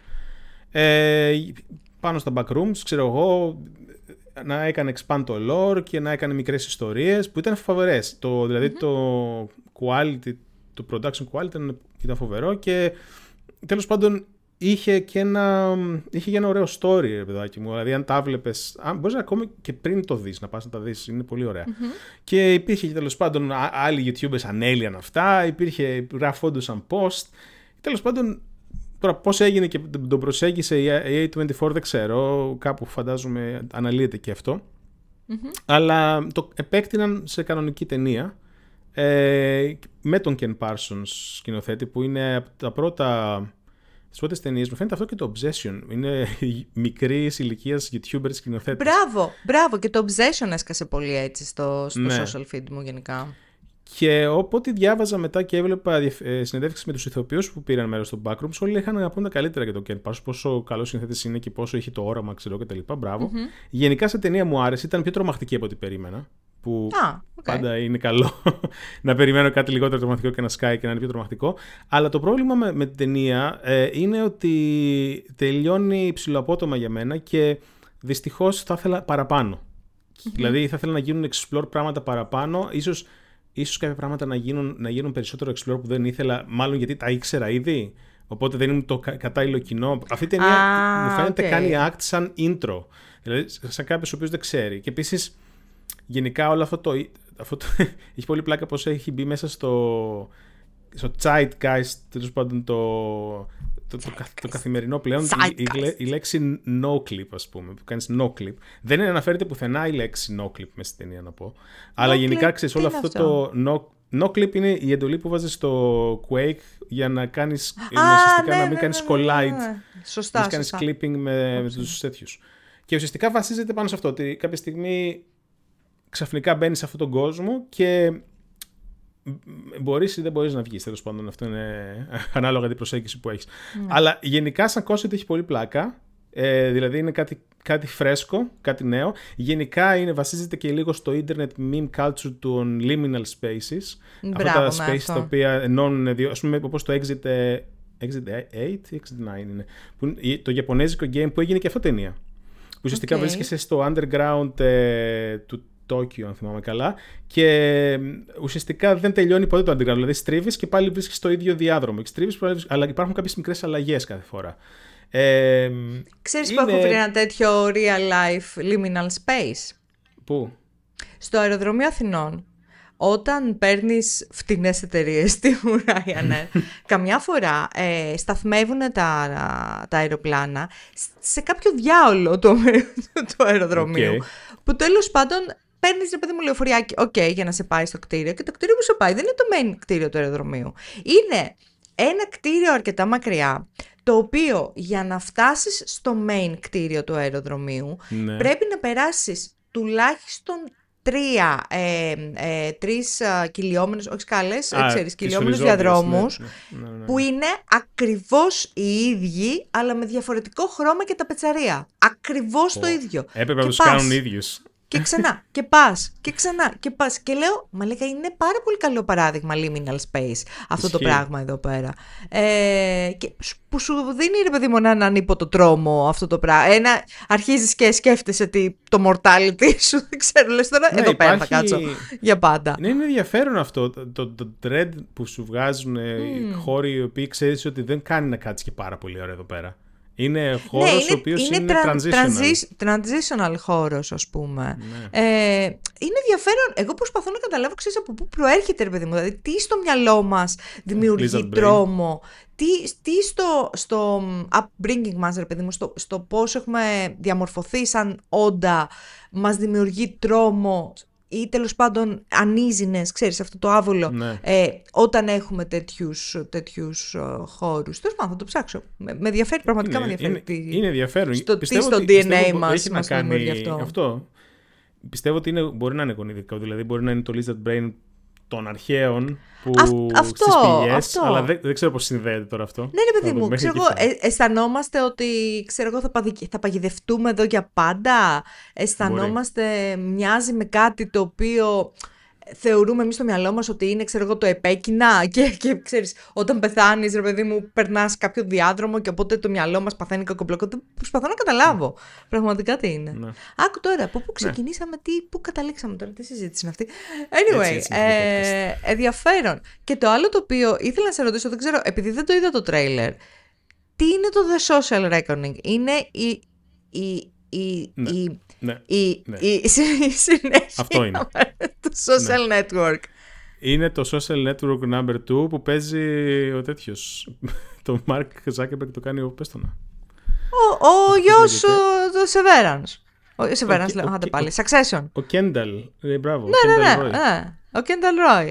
ε, πάνω στα backrooms, ξέρω εγώ, να έκανε expand το lore και να έκανε μικρές ιστορίες που ήταν φοβερές. Το, δηλαδή mm-hmm. το quality, το production quality ήταν, ήταν φοβερό και τέλος πάντων είχε και ένα, είχε και ένα ωραίο story, ρε παιδάκι μου. Δηλαδή, αν τα βλέπεις, μπορείς να ακόμη και πριν το δεις, να πας να τα δεις, είναι πολύ ωραία. Mm-hmm. Και υπήρχε τέλος πάντων άλλοι YouTubers ανέλυαν αυτά, υπήρχε, γραφόντουσαν post. Τέλος πάντων, τώρα πώς έγινε και τον προσέγγισε η έι τwenty four δεν ξέρω, κάπου φαντάζομαι αναλύεται και αυτό. Mm-hmm. Αλλά το επέκτηναν σε κανονική ταινία. Ε, με τον Ken Parsons σκηνοθέτη που είναι από τα πρώτα στις πρώτες ταινίες μου φαίνεται αυτό και το Obsession είναι μικρής ηλικίας YouTuber σκηνοθέτης.
Μπράβο, μπράβο και το Obsession έσκασε πολύ έτσι στο, στο ναι. social feed μου γενικά.
Και όποτε διάβαζα μετά και έβλεπα ε, συνεντεύξεις με τους ηθοποιούς που πήραν μέρος στο Backrooms, όλοι είχαν να πούνε τα καλύτερα για τον Ken Parsons, πόσο καλός συνθέτης είναι και πόσο έχει το όραμα, ξέρω κτλ. Μπράβο. Mm-hmm. Γενικά σε ταινία μου άρεσε, ήταν πιο τρομακτική από ό,τι περίμενα. Που ah, okay. πάντα είναι καλό να περιμένω κάτι λιγότερο τρομακτικό και να σκάει και να είναι πιο τρομακτικό. Αλλά το πρόβλημα με, με την ταινία ε, είναι ότι τελειώνει ψηλοαπότομα για μένα και δυστυχώς θα ήθελα παραπάνω. Mm-hmm. Δηλαδή θα ήθελα να γίνουν explore πράγματα παραπάνω, ίσως, ίσως κάποια πράγματα να γίνουν, να γίνουν περισσότερο explore που δεν ήθελα, μάλλον γιατί τα ήξερα ήδη. Οπότε δεν ήμουν το κατάλληλο κοινό. Αυτή η ταινία ah, μου φαίνεται okay. κάνει act σαν intro. Δηλαδή σαν κάποιος ο οποίος δεν ξέρει. Και επίσης γενικά όλο αυτό το, αυτό το έχει πολύ πλάκα πως έχει μπει μέσα στο, στο zeitgeist, τέλος πάντων το, το, το, το καθημερινό πλέον η, η, η λέξη no clip, ας πούμε, που κάνεις no clip. Δεν αναφέρεται πουθενά η λέξη no clip μέσα στην ταινία να πω. No αλλά γενικά ξέρεις όλο αυτό, αυτό το no, no clip είναι η εντολή που βάζεις στο Quake για να κάνεις ah, ουσιαστικά ναι, να μην ναι, κάνεις ναι, ναι, collide, ναι. Σωστά, να κάνεις clipping με, με τους τέτοιους. Και ουσιαστικά βασίζεται πάνω σε αυτό ότι κάποια στιγμή ξαφνικά μπαίνεις σε αυτόν τον κόσμο και μπορείς ή δεν μπορείς να βγεις. Τέλος πάντων, αυτό είναι ανάλογα την προσέγγιση που έχεις. Mm. Αλλά γενικά, σαν concept έχει πολύ πλάκα. Ε, δηλαδή, είναι κάτι, κάτι φρέσκο, κάτι νέο. Γενικά, είναι, βασίζεται και λίγο στο internet meme culture των liminal spaces. Μπράβο, αυτά τα spaces αυτό. Τα οποία ενώνουν δύο, ας πούμε, όπως το Exit, Exit eight ή Exit nine είναι. Που, το ιαπωνέζικο game που έγινε και αυτό ταινία. Που ουσιαστικά okay. βρίσκεσαι στο underground ε, του Τόκιο, αν θυμάμαι καλά, και ουσιαστικά δεν τελειώνει ποτέ το underground. Δηλαδή στρίβεις και πάλι βρίσκεις στο ίδιο διάδρομο. Στρίβεις, αλλά υπάρχουν κάποιες μικρές αλλαγές κάθε φορά. Ε,
Ξέρεις είναι... που έχω βρει ένα τέτοιο real life liminal space?
Πού?
Στο αεροδρόμιο Αθηνών. Όταν παίρνεις φτηνές εταιρείες τύπου Ryanair, καμιά φορά ε, σταθμεύουν τα, τα αεροπλάνα σε κάποιο διάολο του το αεροδρομίου. Okay. Που τέλος πάντων παίρνεις, ρε παιδί μου, λεωφοριάκι, ok, για να σε πάει στο κτίριο, και το κτίριο που σε πάει δεν είναι το main κτίριο του αεροδρομίου. Είναι ένα κτίριο αρκετά μακριά, το οποίο για να φτάσεις στο main κτίριο του αεροδρομίου ναι. πρέπει να περάσεις τουλάχιστον τρία, ε, ε, τρεις ε, κυλιόμενους, όχι σκάλες, ε, ξέρεις, κυλιόμενους διαδρόμους, ναι, ναι, ναι, ναι. που είναι ακριβώς οι ίδιοι, αλλά με διαφορετικό χρώμα και τα πετσαρία. Ακριβώς oh. το ίδιο.
Έπρεπε να τους κάνουν ίδιους.
Και ξανά, και πας, και ξανά, και πας. Και λέω, μα λέγα, είναι πάρα πολύ καλό παράδειγμα liminal space αυτό το πράγμα εδώ πέρα. Ε, και που σου δίνει, ρε παιδί μου, έναν ανίποτο τρόμο αυτό το πράγμα. Ένα, αρχίζεις και σκέφτεσαι τι, το mortality σου, δεν ξέρω, λες τώρα, ναι, εδώ υπάρχει... πέρα θα κάτσω για πάντα.
Ναι, είναι ενδιαφέρον αυτό, το, το, το dread που σου βγάζουν mm. οι χώροι οι οποίοι ξέρεις ότι δεν κάνει να κάτσεις και πάρα πολύ ώρα εδώ πέρα. Είναι χώρος
ναι,
ο οποίος είναι, είναι
tran-
transitional.
transitional χώρος, ας πούμε.
Ναι.
Ε, είναι ενδιαφέρον. Εγώ προσπαθώ να καταλάβω, ξέρεις, από πού προέρχεται, ρε παιδί μου. Δηλαδή, τι στο μυαλό μας δημιουργεί τρόμο. Τι, τι στο, στο upbringing μας, ρε παιδί μου, στο, στο πώς έχουμε διαμορφωθεί σαν όντα, μας δημιουργεί τρόμο ή τέλος πάντων ανίζινες, ξέρεις, αυτό το άβολο,
ναι.
ε, όταν έχουμε τέτοιους, τέτοιους uh, χώρους. Τέλος πάντων, θα το ψάξω. Με, με ενδιαφέρει, πραγματικά
είναι,
με ενδιαφέρει.
Είναι, είναι ενδιαφέρον.
Στο,
πιστεύω
τι στο
ότι,
ντι εν έι
πιστεύω,
μας
έχει
μας
να κάνει
αυτό.
αυτό. Πιστεύω ότι είναι, μπορεί να είναι γονιδικό, δηλαδή μπορεί να είναι το lizard brain των αρχαίων που
Α, αυτό,
στις πηγές,
αυτό.
αλλά δεν, δεν ξέρω πώς συνδέεται τώρα αυτό.
Ναι, ρε παιδί μου, ξέρω εγώ, ε, αισθανόμαστε ότι ξέρω εγώ, θα, παγι, θα παγιδευτούμε εδώ για πάντα. Αισθανόμαστε, μπορεί. Μοιάζει με κάτι το οποίο θεωρούμε εμείς στο μυαλό μας ότι είναι, ξέρω εγώ, το επέκεινα και, και ξέρεις, όταν πεθάνεις, ρε παιδί μου, περνάς κάποιο διάδρομο και οπότε το μυαλό μας παθαίνει κακομπλοκό. Προσπαθώ να καταλάβω mm. πραγματικά τι είναι. Ναι. Άκου τώρα, από πού ξεκινήσαμε, ναι. τι, πού καταλήξαμε τώρα, τι συζήτηση είναι αυτή. Anyway, έτσι, έτσι, ε, ενδιαφέρον. Και το άλλο το οποίο ήθελα να σε ρωτήσω, δεν ξέρω, επειδή δεν το είδα το τρέιλερ, τι είναι το The Social Reckoning? Είναι η... η Η,
ναι,
η,
ναι,
η,
ναι.
η, η συνέχεια
αυτό είναι.
Το social ναι. network.
Είναι το social network number two που παίζει ο τέτοιος. Το Mark Zuckerberg το κάνει ο Πέστονα.
Ο, ο γιος του Severance. Ο Severance λέω, άντε πάλι. Succession.
Ο Kendall. Ε, μπράβο.
Ναι, ναι, ναι, ναι. Ο Kendall Roy.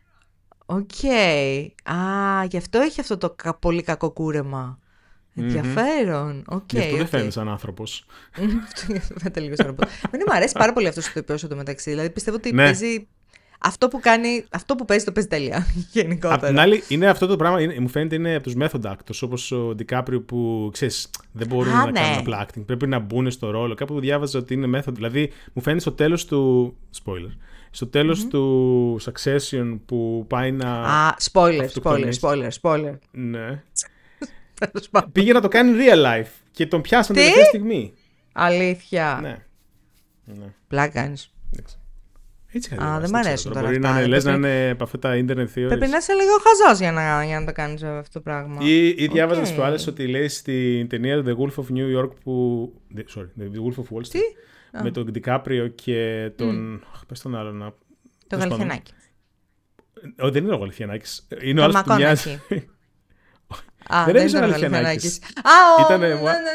Οκ. Okay. Α, γι' αυτό έχει αυτό το πολύ κακό κούρεμα. Ενδιαφέρον. Οκ.
Γι' αυτό
okay.
δεν φαίνεται σαν άνθρωπος.
Φαίνεται λίγο σαν άνθρωπος. Μην μου αρέσει πάρα πολύ αυτό το ηθοποιός εδώ μεταξύ. Δηλαδή πιστεύω ότι ναι. παίζει. Αυτό που κάνει, αυτό που παίζει το παίζει τέλεια. Γενικότερα.
Απ' την άλλη, είναι αυτό το πράγμα, είναι, μου φαίνεται είναι από τους method actors, όπως ο Ντικάπριο που ξέρεις, δεν μπορούν Α, να ναι. κάνουν απλά acting. Πρέπει να μπουν στο ρόλο. Κάπου διάβαζα ότι είναι method. Δηλαδή, μου φαίνεται στο τέλος του. Spoiler. Στο τέλος mm-hmm. του Succession που πάει να.
Α, spoiler, spoiler, spoiler, spoiler.
Ναι. Πήγε να το κάνει real life και τον πιάσαν την τελευταία στιγμή.
Αλήθεια.
Ναι. ναι.
Πλάκανς.
Έτσι
Α, δεν μ' αρέσουν τώρα
αυτά. Μπορεί να είναι, λες να είναι από αυτά τα internet theories.
Πρέπει να είσαι λίγο χαζός για να, για να το κάνεις αυτό το πράγμα.
Ή, ή διάβαζα okay. στο άλλες ότι λέει στην ταινία The Wolf of New York που... Sorry, The Wolf of Wall Street.
Τι?
Με oh. τον DiCaprio και τον... Mm. Αχ, πες τον άλλο να...
Το Γαλιθιανάκη.
Όχι, δεν είναι ο Γαλιθιανάκης. Είναι ο άλλος που μοιάζει...
Α,
δεν είναι ο Γαλιθιανάκης.
Α,
ήταν...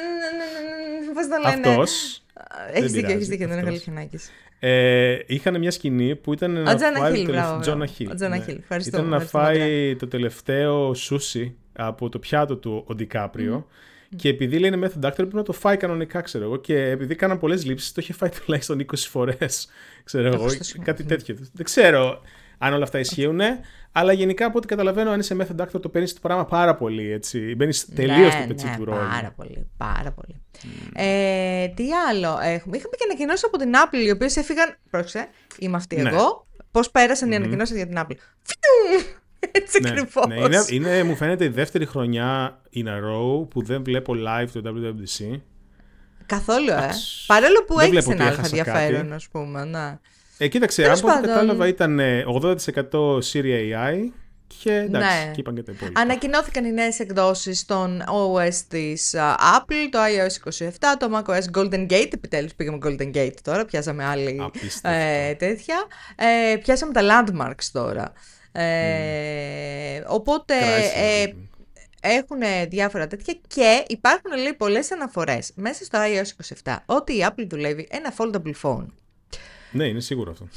Πώς το λένε.
Αυτός.
Έχεις δίκιο, έχεις δίκιο, δεν είναι ο Γαλιθιανάκης.
Ε, είχαν μια σκηνή που ήταν να
ο
φάει
Hill,
το
μπράβο,
Τζόνα Χιλ.
Ναι. Ευχαριστώ,
ήταν να φάει το τελευταίο σούσι από το πιάτο του ο Ντικάπριο mm. και επειδή λέει είναι method actor πρέπει να το φάει κανονικά, ξέρω εγώ, και επειδή κάναν πολλές λήψεις το είχε φάει τουλάχιστον είκοσι φορές, ξέρω εγώ, κάτι τέτοιο. Δεν ξέρω αν όλα αυτά ισχύουν, αλλά γενικά από ό,τι καταλαβαίνω, αν είσαι method actor, το παίρνεις το πράγμα πάρα πολύ. Έτσι. Μπαίνεις τελείως στο πετσί του ρόλου.
Πάρα πολύ, πάρα πολύ. Mm. Ε, τι άλλο έχουμε. Είχαμε και ανακοινώσεις από την Apple, οι οποίες έφυγαν. Πρόσεξε, είμαι αυτή ναι. εγώ. Πώς πέρασαν mm-hmm. οι ανακοινώσεις για την Apple. Έτσι
ναι,
ακριβώς.
Ναι, είναι, είναι, μου φαίνεται η δεύτερη χρονιά in a row που δεν βλέπω live το ντάμπλιου ντάμπλιου ντι σι.
Καθόλου, ε. Παρόλο που έχει ένα άλλο ενδιαφέρον, ας πούμε. Ναι.
Ε, κοίταξε, από ό,τι κατάλαβα ήταν ογδόντα τοις εκατό Siri έι άι και εντάξει, ναι. και είπαν και τα υπόλοιπα.
Ανακοινώθηκαν οι νέες εκδόσεις των ο ες της uh, Apple, το άι Ο ες είκοσι επτά, το macOS Golden Gate, επιτέλους πήγαμε Golden Gate τώρα, πιάσαμε άλλη ε, τέτοια, ε, πιάσαμε τα Landmarks τώρα. Ε, mm. Οπότε ε, έχουν διάφορα τέτοια και υπάρχουν λέει πολλές αναφορές μέσα στο άι Ο ες είκοσι επτά ότι η Apple δουλεύει ένα foldable phone.
Ναι, είναι σίγουρο αυτό.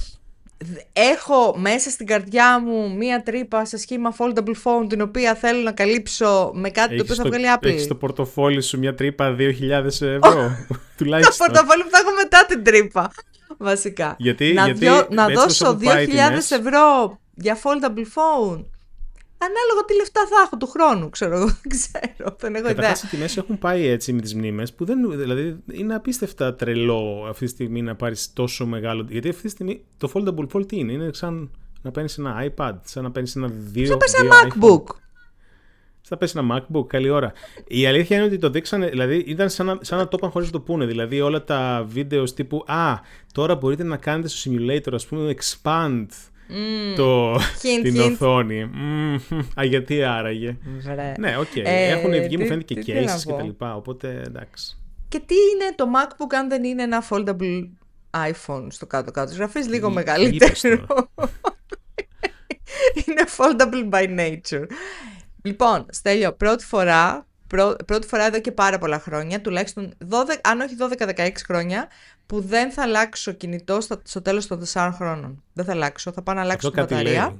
Έχω μέσα στην καρδιά μου μία τρύπα σε σχήμα foldable phone την οποία θέλω να καλύψω με κάτι έχεις το οποίο θα βγάλει Apple.
Έχεις στο πορτοφόλι σου μία τρύπα δύο χιλιάδες ευρώ τουλάχιστον.
Το πορτοφόλι που θα έχω μετά την τρύπα βασικά.
Γιατί,
να,
γιατί
δυο, να δώσω δύο χιλιάδες ευρώ για foldable phone. Ανάλογα τι λεφτά θα έχω του χρόνου, ξέρω εγώ, δεν ξέρω, δεν έχω ιδέα.
Καταρχάς οι τιμές έχουν πάει έτσι με τις μνήμες, που δεν, δηλαδή είναι απίστευτα τρελό αυτή τη στιγμή να πάρεις τόσο μεγάλο, γιατί αυτή τη στιγμή το foldable phone τι είναι, είναι σαν να παίρνεις ένα iPad, σαν να παίρνεις ένα δύο,
σαν να παίρνεις ένα MacBook.
Σαν να παίρνεις ένα MacBook, καλή ώρα. Η αλήθεια είναι ότι το δείξανε, δηλαδή ήταν σαν να, σαν να το είπαν χωρίς να το πούνε, δηλαδή όλα τα βίντεο τύπου, α, τώρα μπορείτε να κάνετε στο simulator, ας πούμε, expand mm. το,
hint,
την
hint.
οθόνη. Mm, α, γιατί άραγε.
Βρε.
Ναι, οκ. Okay.
Ε,
Έχουν βγει,
τι,
μου φαίνεται
τι,
και
τι
cases και τα λοιπά, οπότε εντάξει.
Και τι είναι το MacBook αν δεν είναι ένα foldable iPhone στο κάτω-κάτω. Γραφείς λίγο
Τι,
μεγαλύτερο.
τι
Είναι foldable by nature. Λοιπόν, Στέλιο, πρώτη φορά, πρω, πρώτη φορά εδώ και πάρα πολλά χρόνια, τουλάχιστον δώδεκα, αν όχι δώδεκα δεκαέξι χρόνια, που δεν θα αλλάξω κινητό στο, στο τέλος των τεσσάρων χρόνων. Δεν θα αλλάξω, θα πάω να αλλάξω την μπαταρία.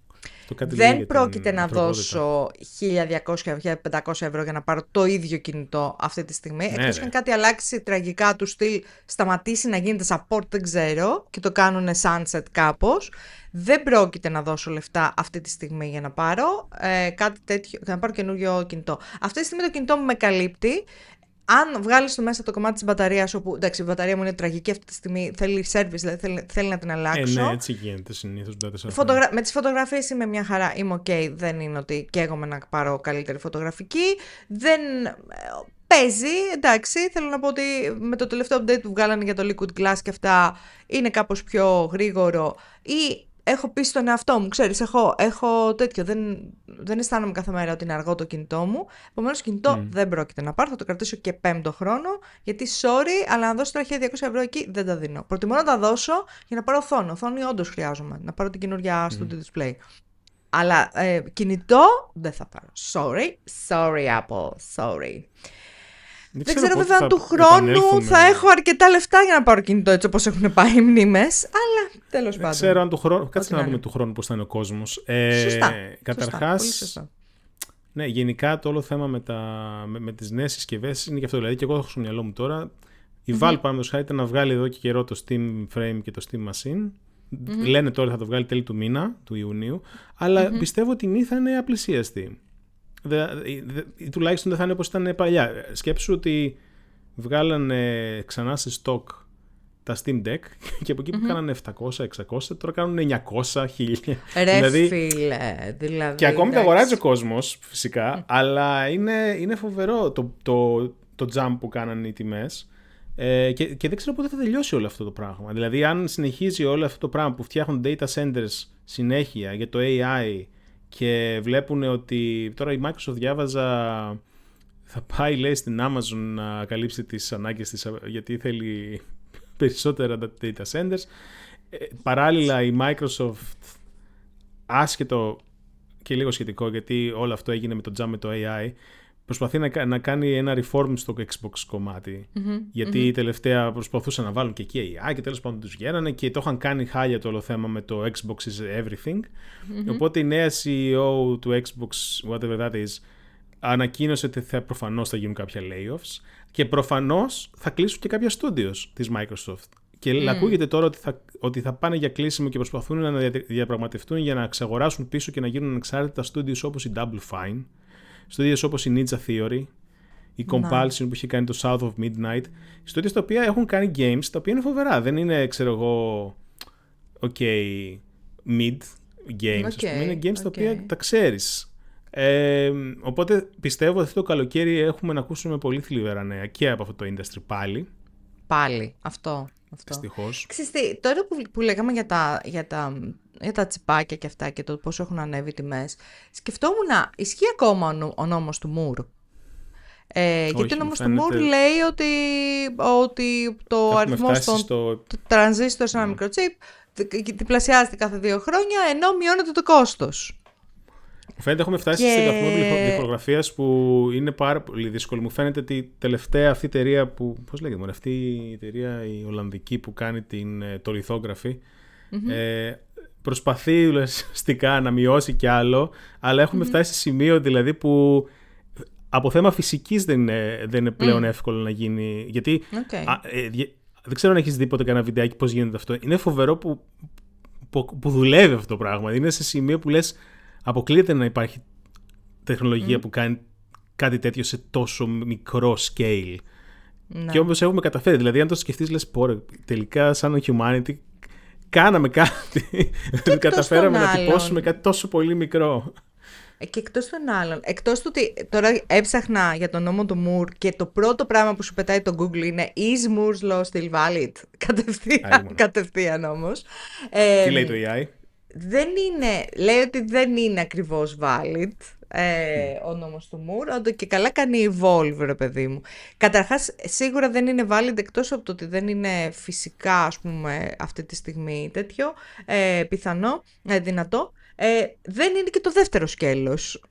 Δεν πρόκειται να δώσω χίλια διακόσια με χίλια πεντακόσια ευρώ για να πάρω το ίδιο κινητό αυτή τη στιγμή. Ναι, εκτός και αν κάτι αλλάξει τραγικά του στυλ, σταματήσει να γίνεται support, δεν ξέρω, και το κάνουν sunset κάπως. Δεν πρόκειται να δώσω λεφτά αυτή τη στιγμή για να πάρω ε, κάτι τέτοιο, για να πάρω καινούριο κινητό. Αυτή τη στιγμή το κινητό μου με καλύπτει. Αν βγάλεις το μέσα το κομμάτι της μπαταρίας, όπου εντάξει, η μπαταρία μου είναι τραγική αυτή τη στιγμή, θέλει service, δηλαδή θέλει, θέλει να την αλλάξω.
Ε, ναι, έτσι γίνεται συνήθως.
Φωτογρα... Με τις φωτογραφίες είμαι μια χαρά, είμαι ok, δεν είναι ότι καίγομαι να πάρω καλύτερη φωτογραφική. Δεν παίζει, εντάξει, θέλω να πω ότι με το τελευταίο update που βγάλανε για το Liquid Glass και αυτά είναι κάπως πιο γρήγορο ή... Έχω πει στον εαυτό μου, ξέρεις, έχω, έχω τέτοιο, δεν, δεν αισθάνομαι κάθε μέρα ότι είναι αργό το κινητό μου. Επομένως, κινητό mm. δεν πρόκειται να πάρω, θα το κρατήσω και πέμπτο χρόνο, γιατί sorry, αλλά να δώσω τώρα χίλια διακόσια ευρώ εκεί δεν τα δίνω. Προτιμώ να τα δώσω για να πάρω οθόνη. Οθόνη όντως χρειάζομαι, να πάρω την καινούργια mm. studio display. Αλλά ε, κινητό δεν θα πάρω. Sorry, sorry Apple, sorry. Δεν, δεν ξέρω βέβαια αν του χρόνου θα έχω αρκετά λεφτά για να πάρω κινητό έτσι όπως έχουν πάει οι μνήμες, αλλά τέλος πάντων.
Δεν ξέρω αν του χρόνου. Κάτσε να δούμε του χρόνου πώς θα είναι ο κόσμος. Ε,
σωστά.
Καταρχάς,
σωστά, σωστά.
Ναι, γενικά το όλο θέμα με, τα, με, με τις νέες συσκευές είναι και αυτό. Δηλαδή, και εγώ έχω στο μυαλό μου τώρα. Η mm-hmm. Valve, παραδείγματος χάρη, ήταν να βγάλει εδώ και καιρό το Steam Frame και το Steam Machine. Mm-hmm. Λένε τώρα θα το βγάλει τέλη του μήνα, του Ιουνίου. Αλλά mm-hmm. πιστεύω ότι η θα είναι απλησίαστη. Δε, δε, τουλάχιστον δεν θα είναι όπως ήταν παλιά. Σκέψου ότι βγάλανε ξανά σε stock τα Steam Deck και από εκεί που mm-hmm. κάνανε επτακόσια εξακόσια τώρα κάνουν εννιακόσια χίλια.
Ρε δηλαδή, φίλε, δηλαδή.
Και ακόμη τα αγοράζει ο κόσμος φυσικά, mm. αλλά είναι, είναι φοβερό το, το, το jump που κάνανε οι τιμές ε, και, και δεν ξέρω πότε θα τελειώσει όλο αυτό το πράγμα. Δηλαδή αν συνεχίζει όλο αυτό το πράγμα που φτιάχνουν data centers συνέχεια για το έι άι και βλέπουν ότι τώρα η Microsoft διάβαζα θα πάει λέει στην Amazon να καλύψει τις ανάγκες της γιατί θέλει περισσότερα data centers. Ε, παράλληλα η Microsoft, άσχετο και λίγο σχετικό γιατί όλο αυτό έγινε με το jump με το έι άι, προσπαθεί να, να κάνει ένα reform στο Xbox κομμάτι. Mm-hmm, γιατί mm-hmm. τελευταία προσπαθούσαν να βάλουν και εκεί έι άι και τέλος πάντων τους γέρανε και το είχαν κάνει χάλια το όλο θέμα με το Xbox is everything. Mm-hmm. Οπότε η νέα σι ι ο του Xbox, whatever that is, ανακοίνωσε ότι θα, προφανώς θα γίνουν κάποια layoffs και προφανώς θα κλείσουν και κάποια studios της Microsoft. Και mm. ακούγεται τώρα ότι θα, ότι θα πάνε για κλείσιμο και προσπαθούν να διαπραγματευτούν για να εξαγοράσουν πίσω και να γίνουν ανεξάρτητα studios όπως η Double Fine, studios όπως η Ninja Theory, η Compulsion nice. Που έχει κάνει το South of Midnight, studios τα οποία έχουν κάνει games τα οποία είναι φοβερά. Δεν είναι, ξέρω εγώ, ok, mid games, okay. πούμε, είναι games okay. τα οποία τα ξέρεις. Ε, οπότε πιστεύω ότι αυτό το καλοκαίρι έχουμε να ακούσουμε πολύ θλιβερά νέα και από αυτό το industry πάλι.
Πάλι, αυτό. αυτό.
Δυστυχώς.
Ξέρετε, τώρα που, που λέγαμε για τα, για, τα, για τα τσιπάκια και αυτά και το πόσο έχουν ανέβει τιμές, σκεφτόμουν να ισχύει ακόμα ο, νο, ο νόμος του Μουρ. Ε, Όχι, γιατί ο νόμος φαίνεται... του Μουρ λέει ότι, ότι το αριθμό των στο... τρανζίστορ σε ένα mm. μικροτσίπ διπλασιάζεται κάθε δύο χρόνια ενώ μειώνεται το κόστος.
Μου φαίνεται έχουμε φτάσει και... σε βαθμό διχογραφίας που είναι πάρα πολύ δύσκολο. Μου φαίνεται ότι η τελευταία αυτή εταιρεία που. Πώς λέγεται, μωρέ, αυτή η εταιρεία η Ολλανδική που κάνει την, το λιθόγραφη. Mm-hmm. Ε, προσπαθεί ουσιαστικά να μειώσει κι άλλο, αλλά έχουμε mm-hmm. φτάσει σε σημείο δηλαδή που από θέμα φυσικής δεν είναι, δεν είναι πλέον mm. εύκολο να γίνει. Γιατί. Okay. Α, ε, δεν ξέρω αν έχεις δει ποτέ κανένα βιντεάκι πώς γίνεται αυτό. Είναι φοβερό που, που, που δουλεύει αυτό το πράγμα. Είναι σε σημείο που λες. Αποκλείεται να υπάρχει τεχνολογία mm. που κάνει κάτι τέτοιο σε τόσο μικρό scale. Ναι. Και όμως έχουμε καταφέρει. Δηλαδή, αν το σκεφτείς, λες, πόρε, τελικά σαν humanity κάναμε κάτι. Καταφέραμε να τυπώσουμε κάτι τόσο πολύ μικρό.
Και εκτός των άλλων, εκτός του ότι τώρα έψαχνα για τον νόμο του Μουρ και το πρώτο πράγμα που σου πετάει το Google είναι Is Moore's Law still valid? Κατευθείαν, κατευθείαν όμως.
Τι ε, λέει το έι άι?
δεν είναι, λέει ότι δεν είναι ακριβώς valid ε, mm. ο νόμος του Moore, όντω και καλά κάνει evolve, ρε παιδί μου. Καταρχάς, σίγουρα δεν είναι valid εκτός από το ότι δεν είναι φυσικά, ας πούμε, αυτή τη στιγμή τέτοιο, ε, πιθανό, ε, δυνατό. Ε, δεν είναι και το δεύτερο σκέλος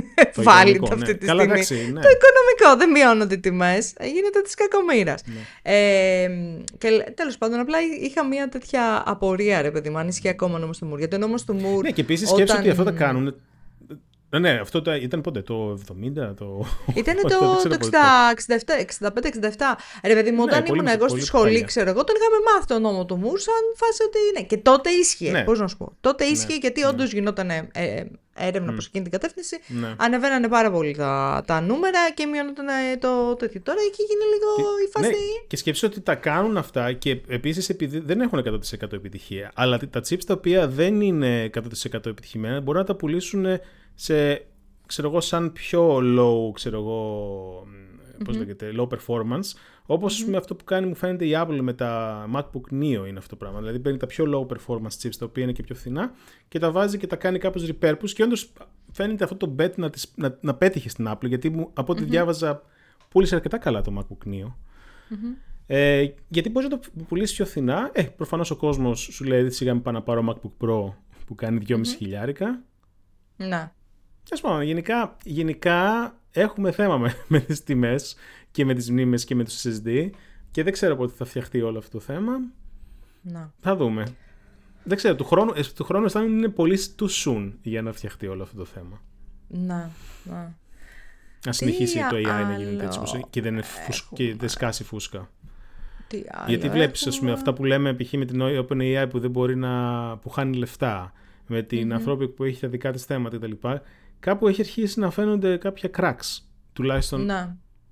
valid αυτή
ναι.
τη
Καλά,
στιγμή.
εντάξει, ναι.
Το οικονομικό, δεν μειώνονται οι τιμές, γίνεται της κακομοίρας. Ναι. Ε, και τέλος πάντων, απλά είχα μια τέτοια απορία, ρε παιδί μου, αν ισχύει ακόμα ο νόμος του Moore. Γιατί ο νόμος του Moore.
Ναι, και επίσης
όταν...
σκέψω ότι αυτό τα κάνουν. Ναι, αυτό το, ήταν πότε, το εβδομήντα, το...
Ήταν το, το εξήντα πέντε εξήντα επτά. Ρε παιδί μου, όταν ναι, ήμουν εγώ στη σχολή, παλιά. Ξέρω εγώ, τον είχαμε μάθει το νόμο του Moore σαν φάση ότι είναι. Και τότε ίσχυε, ναι. Πώς να σου πω. Τότε ίσχυε ναι. γιατί ναι. όντως γινόταν ε, ε, έρευνα mm. προς εκείνη την κατεύθυνση. Ναι. Ανεβαίνανε πάρα πολύ τα, τα νούμερα και μειώνονταν το τέτοιο. Τώρα εκεί γίνει λίγο και, η φάση.
Ναι, και σκέψου ότι τα κάνουν αυτά και επίσης επειδή δεν έχουν εκατό τοις εκατό επιτυχία. Αλλά τα chips τα οποία δεν είναι εκατό τοις εκατό επιτυχημένα μπορούν να τα πουλήσουν σε, ξέρω εγώ, σαν πιο low, ξέρω εγώ, mm-hmm. πώς λέγεται, low performance, όπως mm-hmm. με αυτό που κάνει, μου φαίνεται η Apple με τα MacBook Neo είναι αυτό το πράγμα. Δηλαδή παίρνει τα πιο low performance chips, τα οποία είναι και πιο φθηνά, και τα βάζει και τα κάνει κάπως repurpose, και όντως φαίνεται αυτό το bet να, τις, να, να πέτυχε στην Apple, γιατί μου, από ό,τι mm-hmm. διάβαζα, πούλησε αρκετά καλά το MacBook Neo. Mm-hmm. Ε, γιατί μπορεί να το πουλήσει πιο φθηνά. Ε, προφανώς ο κόσμος σου λέει, σιγά μην πάω να πάρω MacBook Pro που κάνει δυόμισι χιλιάρικα.
Να.
Ας πούμε, γενικά, γενικά έχουμε θέμα με, με τις τιμές και με τις μνήμες και με τους ες ες ντι, και δεν ξέρω πότε θα φτιαχτεί όλο αυτό το θέμα.
Να.
Θα δούμε. Δεν ξέρω, του χρόνου, του χρόνου αισθάνομαι είναι πολύ too soon για να φτιαχτεί όλο αυτό το θέμα.
Να, να.
Να συνεχίσει το έι άι να γίνεται έτσι και δεν, φουσ... και δεν σκάσει φούσκα.
Τι άλλο
Γιατί βλέπεις,
έχουμε...
ας πούμε, αυτά που λέμε π.χ. με την OpenAI που δεν μπορεί να... που χάνει λεφτά, με την mm-hmm. Anthropic που έχει τα δικά της θέματα κτλ. Κάπου έχει αρχίσει να φαίνονται κάποια cracks. Τουλάχιστον
να.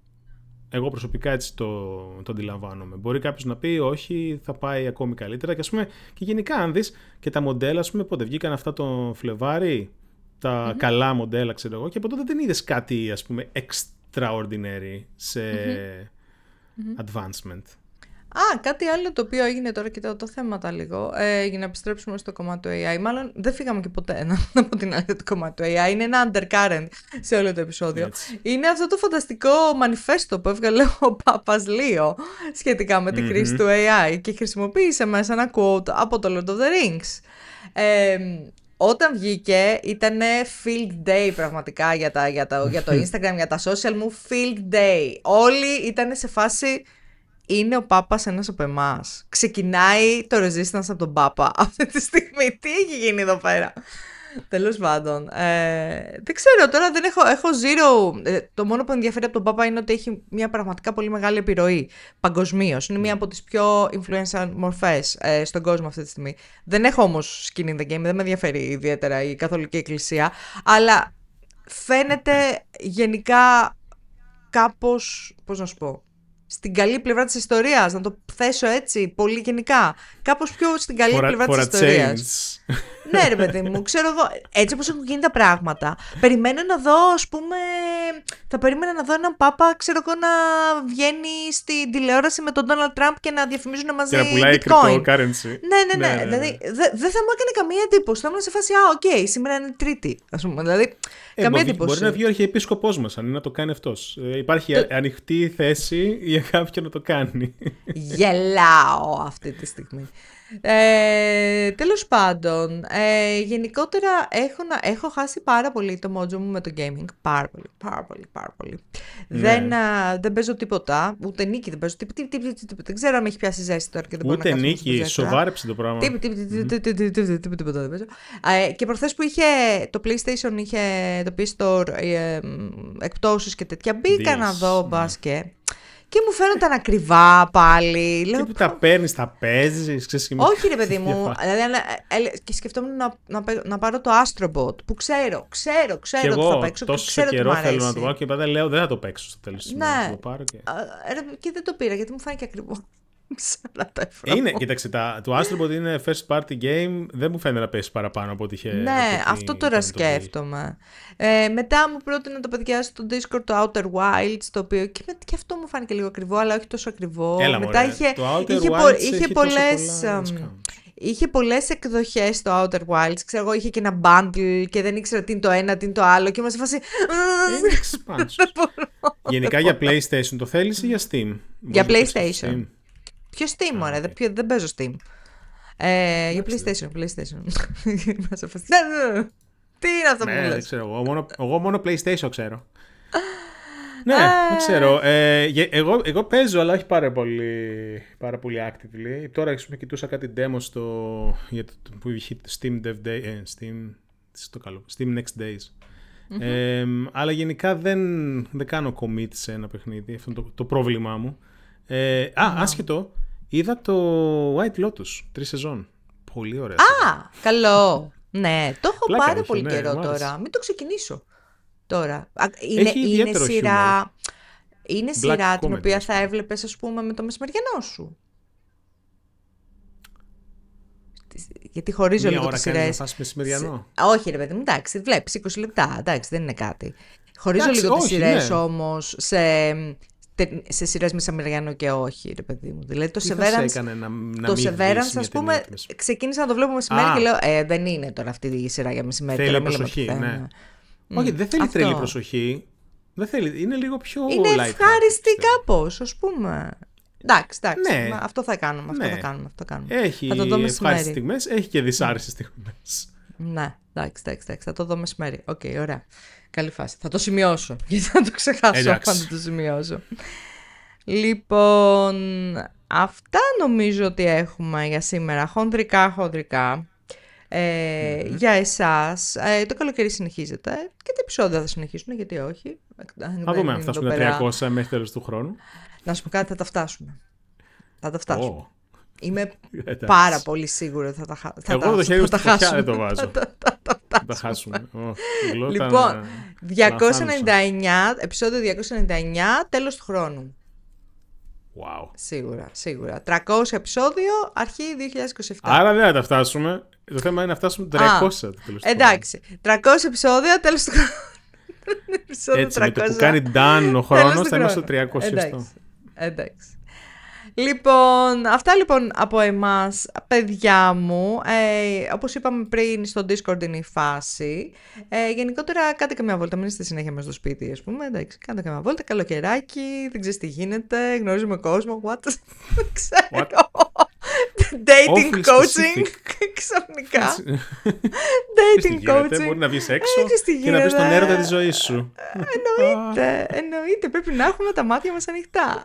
Εγώ προσωπικά έτσι το, το αντιλαμβάνομαι. Μπορεί κάποιος να πει όχι, θα πάει ακόμη καλύτερα. Και ας πούμε, και γενικά αν δεις και τα μοντέλα, ας πούμε, πότε βγήκαν αυτά το Φλεβάρι, τα mm-hmm. καλά μοντέλα, ξέρω εγώ, και από τότε δεν είδες κάτι, ας πούμε, extraordinary σε mm-hmm. advancement.
Α, κάτι άλλο το οποίο έγινε τώρα, κοιτάω το θέματα λίγο, ε, για να επιστρέψουμε στο κομμάτι του έι άι. Μάλλον δεν φύγαμε και ποτέ να, να πω την αλήθεια, το κομμάτι του έι άι. Είναι ένα undercurrent σε όλο το επεισόδιο. Έτσι. Είναι αυτό το φανταστικό μανιφέστο που έβγαλε ο Πάπας Λίο σχετικά με τη mm-hmm. χρήση του έι άι, και χρησιμοποίησε μέσα ένα quote από το Lord of the Rings. Ε, Όταν βγήκε ήταν field day πραγματικά για, τα, για, τα, για το Instagram, για τα social μου, field day. Όλοι ήταν σε φάση... Είναι ο Πάπας ένας από εμάς. Ξεκινάει το resistance από τον Πάπα αυτή τη στιγμή. Τι έχει γίνει εδώ πέρα? Τέλος πάντων. Ε, δεν ξέρω τώρα, δεν έχω, έχω zero. Ε, το μόνο που ενδιαφέρει από τον Πάπα είναι ότι έχει μια πραγματικά πολύ μεγάλη επιρροή παγκοσμίως. Είναι μια από τις πιο influential μορφές ε, στον κόσμο αυτή τη στιγμή. Δεν έχω όμως skin in the game, δεν με ενδιαφέρει ιδιαίτερα η Καθολική Εκκλησία. Αλλά φαίνεται γενικά κάπως, πώς να σου πω, στην καλή πλευρά της ιστορίας, να το θέσω έτσι, πολύ γενικά. Κάπως πιο στην καλή
for
πλευρά
a,
της ιστορίας. Ναι, ρε παιδί μου, ξέρω εγώ, έτσι όπως έχουν γίνει τα πράγματα. Περιμένω να δω, ας πούμε, θα περίμενα να δω έναν Πάπα, ξέρω εγώ, να βγαίνει στην τηλεόραση με τον Donald Trump και να διαφημίζουν μαζί
και να πουλάει
Bitcoin.
cryptocurrency.
Ναι, ναι, ναι. ναι, ναι, ναι. Δηλαδή, δεν δε θα μου έκανε καμία εντύπωση. Θα ήμουν σε φάση, α, οκ, okay, σήμερα είναι Τρίτη, ας πούμε. Δηλαδή, ε, καμία
μπορεί,
εντύπωση.
Μπορεί να βγει ο αρχιεπίσκοπός μας, αν είναι να το κάνει αυτός. Ε, υπάρχει το... ανοιχτή θέση για κάποιον να το κάνει.
Γελάω αυτή τη στιγμή. Ε, τέλος πάντων, ε, γενικότερα έχω, να, έχω χάσει πάρα πολύ το mojo μου με το gaming. Πάρα πολύ, πάρα πολύ, πάρα πολύ. Ναι. Δεν, α, δεν παίζω τίποτα, ούτε νίκη δεν παίζω τίποτα, τίποτα, τίποτα. Δεν ξέρω αν έχει πιάσει ζέστη τώρα και δεν μπορώ να
ούτε νίκη, σοβάρεψε το πράγμα.
Τίποτα δεν παίζω. Και προχθές που είχε το PlayStation, είχε το πι ες Store, εκπτώσεις και τέτοια, μπήκα να δω μπάσκετ. Και μου φαίνονταν ακριβά πάλι.
Και που τα παίρνεις, τα παίζεις.
Όχι ρε παιδί μου. Δηλαδή, και σκεφτόμουν να, να, να πάρω το Astrobot που ξέρω, ξέρω, ξέρω ότι θα παίξω.
Τόσο
και ξέρω
καιρό
ότι
θέλω να το πάρω και πάντα λέω δεν θα το παίξω στο τέλος της ημέρας.
Ναι.
Το πάρω και...
και δεν το πήρα γιατί μου φάνηκε ακριβό. σαράντα ευρώ.
Είναι, κοίταξε, τα, το Astrobot είναι first party game, δεν μου φαίνεται να πέσει παραπάνω από ό,τι είχε.
Ναι, αυτό τώρα σκέφτομαι. Ε, μετά μου πρότεινε τα παιδιά στο Discord το Outer Wilds, το οποίο και, και αυτό μου φάνηκε λίγο ακριβό, αλλά όχι τόσο ακριβό.
Έλα,
μετά
μωρέ,
είχε,
το Outer
είχε,
Wilds
είχε,
έχει
πολλές. είχε πολλές εκδοχές στο Outer Wilds. Ξέρω εγώ, είχε και ένα bundle και δεν ήξερα τι είναι το ένα, τι είναι το άλλο. Και ήμουν σε φάση.
Είναι expansion. Γενικά για PlayStation το θέλεις ή για Steam?
Για PlayStation. Ποιο Steam, ωραία, δεν, ποιο, δεν παίζω Steam. Ε, για PlayStation, PlayStation. Τι είναι αυτό που
ναι,
λες?
Δεν ξέρω, εγώ μόνο, εγώ μόνο PlayStation ξέρω. Ναι, δεν ξέρω. Ε, εγώ, εγώ παίζω, αλλά όχι πάρα πολύ, πάρα πολύ actively. Τώρα εξούμε, κοιτούσα κάτι demo στο, για το, που είχε Steam Dev Day, ε, Steam, στο καλό, Steam Next Days. Mm-hmm. Ε, αλλά γενικά δεν, δεν κάνω commit σε ένα παιχνίδι. Αυτό είναι το, το πρόβλημά μου. Ε, mm-hmm. Α, άσχετο, είδα το White Lotus, τρεις σεζόν. Πολύ ωραία.
Α, καλό. Ναι, το έχω
Πλάκα
πάρα
έχει,
πολύ
ναι,
καιρό τώρα. Μην το ξεκινήσω τώρα. Είναι, είναι σειρά, είναι σειρά την οποία θα έβλεπες, ας πούμε, με το μεσημεριανό σου. Γιατί χωρίζω
Μία
λίγο τις σειρές.
Μία ώρα κάνεις να φας μεσημεριανό.
Σε... Όχι ρε παιδί μου, εντάξει, βλέπεις είκοσι λεπτά, εντάξει, δεν είναι κάτι. Χωρίζω εντάξει, λίγο όχι, τις σειρές, ναι. Όμως σε, σε σειρές μεσημεριανό και όχι, ρε παιδί μου. Δηλαδή το Severance,
να, να
το Severance ας πούμε, ξεκίνησα να το βλέπω μεσημέρι και λέω, ε, δεν είναι τώρα αυτή η σειρά για μεσημέρι.
Θέλει προσοχή, ναι. Mm. Όχι, δεν θέλει αυτό. Τρελή προσοχή. Δεν θέλει, είναι λίγο πιο
είναι ευχάριστη κάπως, ας πούμε. Εντάξει, εντάξει.
Ναι.
Αυτό θα κάνουμε. Αυτό
ναι.
θα κάνουμε, αυτό θα κάνουμε.
Έχει ευχάριστες στιγμές, έχει και δυσάρεστες στιγμές.
Ναι, εντάξει, εντάξει, θα το δω μεσημέρι. Οκ, okay, ωραία. Καλή φάση. Θα το σημειώσω. Γιατί θα το ξεχάσω αν το σημειώσω. Λοιπόν, αυτά νομίζω ότι έχουμε για σήμερα. Χονδρικά, χονδρικά. Ε, mm-hmm. Για εσάς, ε, το καλοκαίρι συνεχίζεται και τα επεισόδια θα συνεχίσουν, γιατί όχι.
Θα δούμε αν φτάσουμε τα τριακόσια μέχρι τέλος του χρόνου.
Να σου πω κάτι, θα τα φτάσουμε. Θα τα φτάσουμε. Oh. Είμαι
Εντάξει.
πάρα πολύ σίγουρη ότι θα τα χάσουμε.
Εγώ το χέρι μου στο χέρι δεν το βάζω. Θα τα χάσουμε.
Λοιπόν, διακόσια ενενήντα εννιά, επεισόδιο διακόσια ενενήντα εννιά, τέλος του χρόνου.
Wow.
Σίγουρα, σίγουρα. τριακόσια επεισόδιο, αρχή δύο χιλιάδες είκοσι επτά.
Άρα δεν θα τα φτάσουμε. Το θέμα είναι να φτάσουμε τριακόσια.
Εντάξει. τριακόσια επεισόδια, τέλος του χρόνου.
Έτσι, με το που κάνει down ο χρόνος θα είμαστε στο τριακόσια.
Εντάξει. Εντάξει. Λοιπόν, αυτά λοιπόν από εμάς, παιδιά μου. Ε, όπως είπαμε πριν, στο Discord είναι η φάση. Ε, γενικότερα, κάντε και μια βόλτα. Μην είστε συνέχεια μέσα στο σπίτι, ας πούμε. Εντάξει, κάντε και μια βόλτα. Καλοκαιράκι, δεν ξέρεις τι γίνεται. Γνωρίζουμε κόσμο. What? Δεν ξέρω. Dating coaching. Ξαφνικά. Dating coaching.
Μπορεί να βγεις έξω και να βρεις τον έρωτα της ζωής σου.
Εννοείται. Εννοείται. Πρέπει να έχουμε τα μάτια μας ανοιχτά.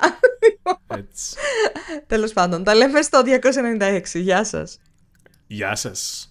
Έτσι.
Τέλος πάντων, τα λέμε στο διακόσια ενενήντα έξι. Γεια σας.
Γεια σας.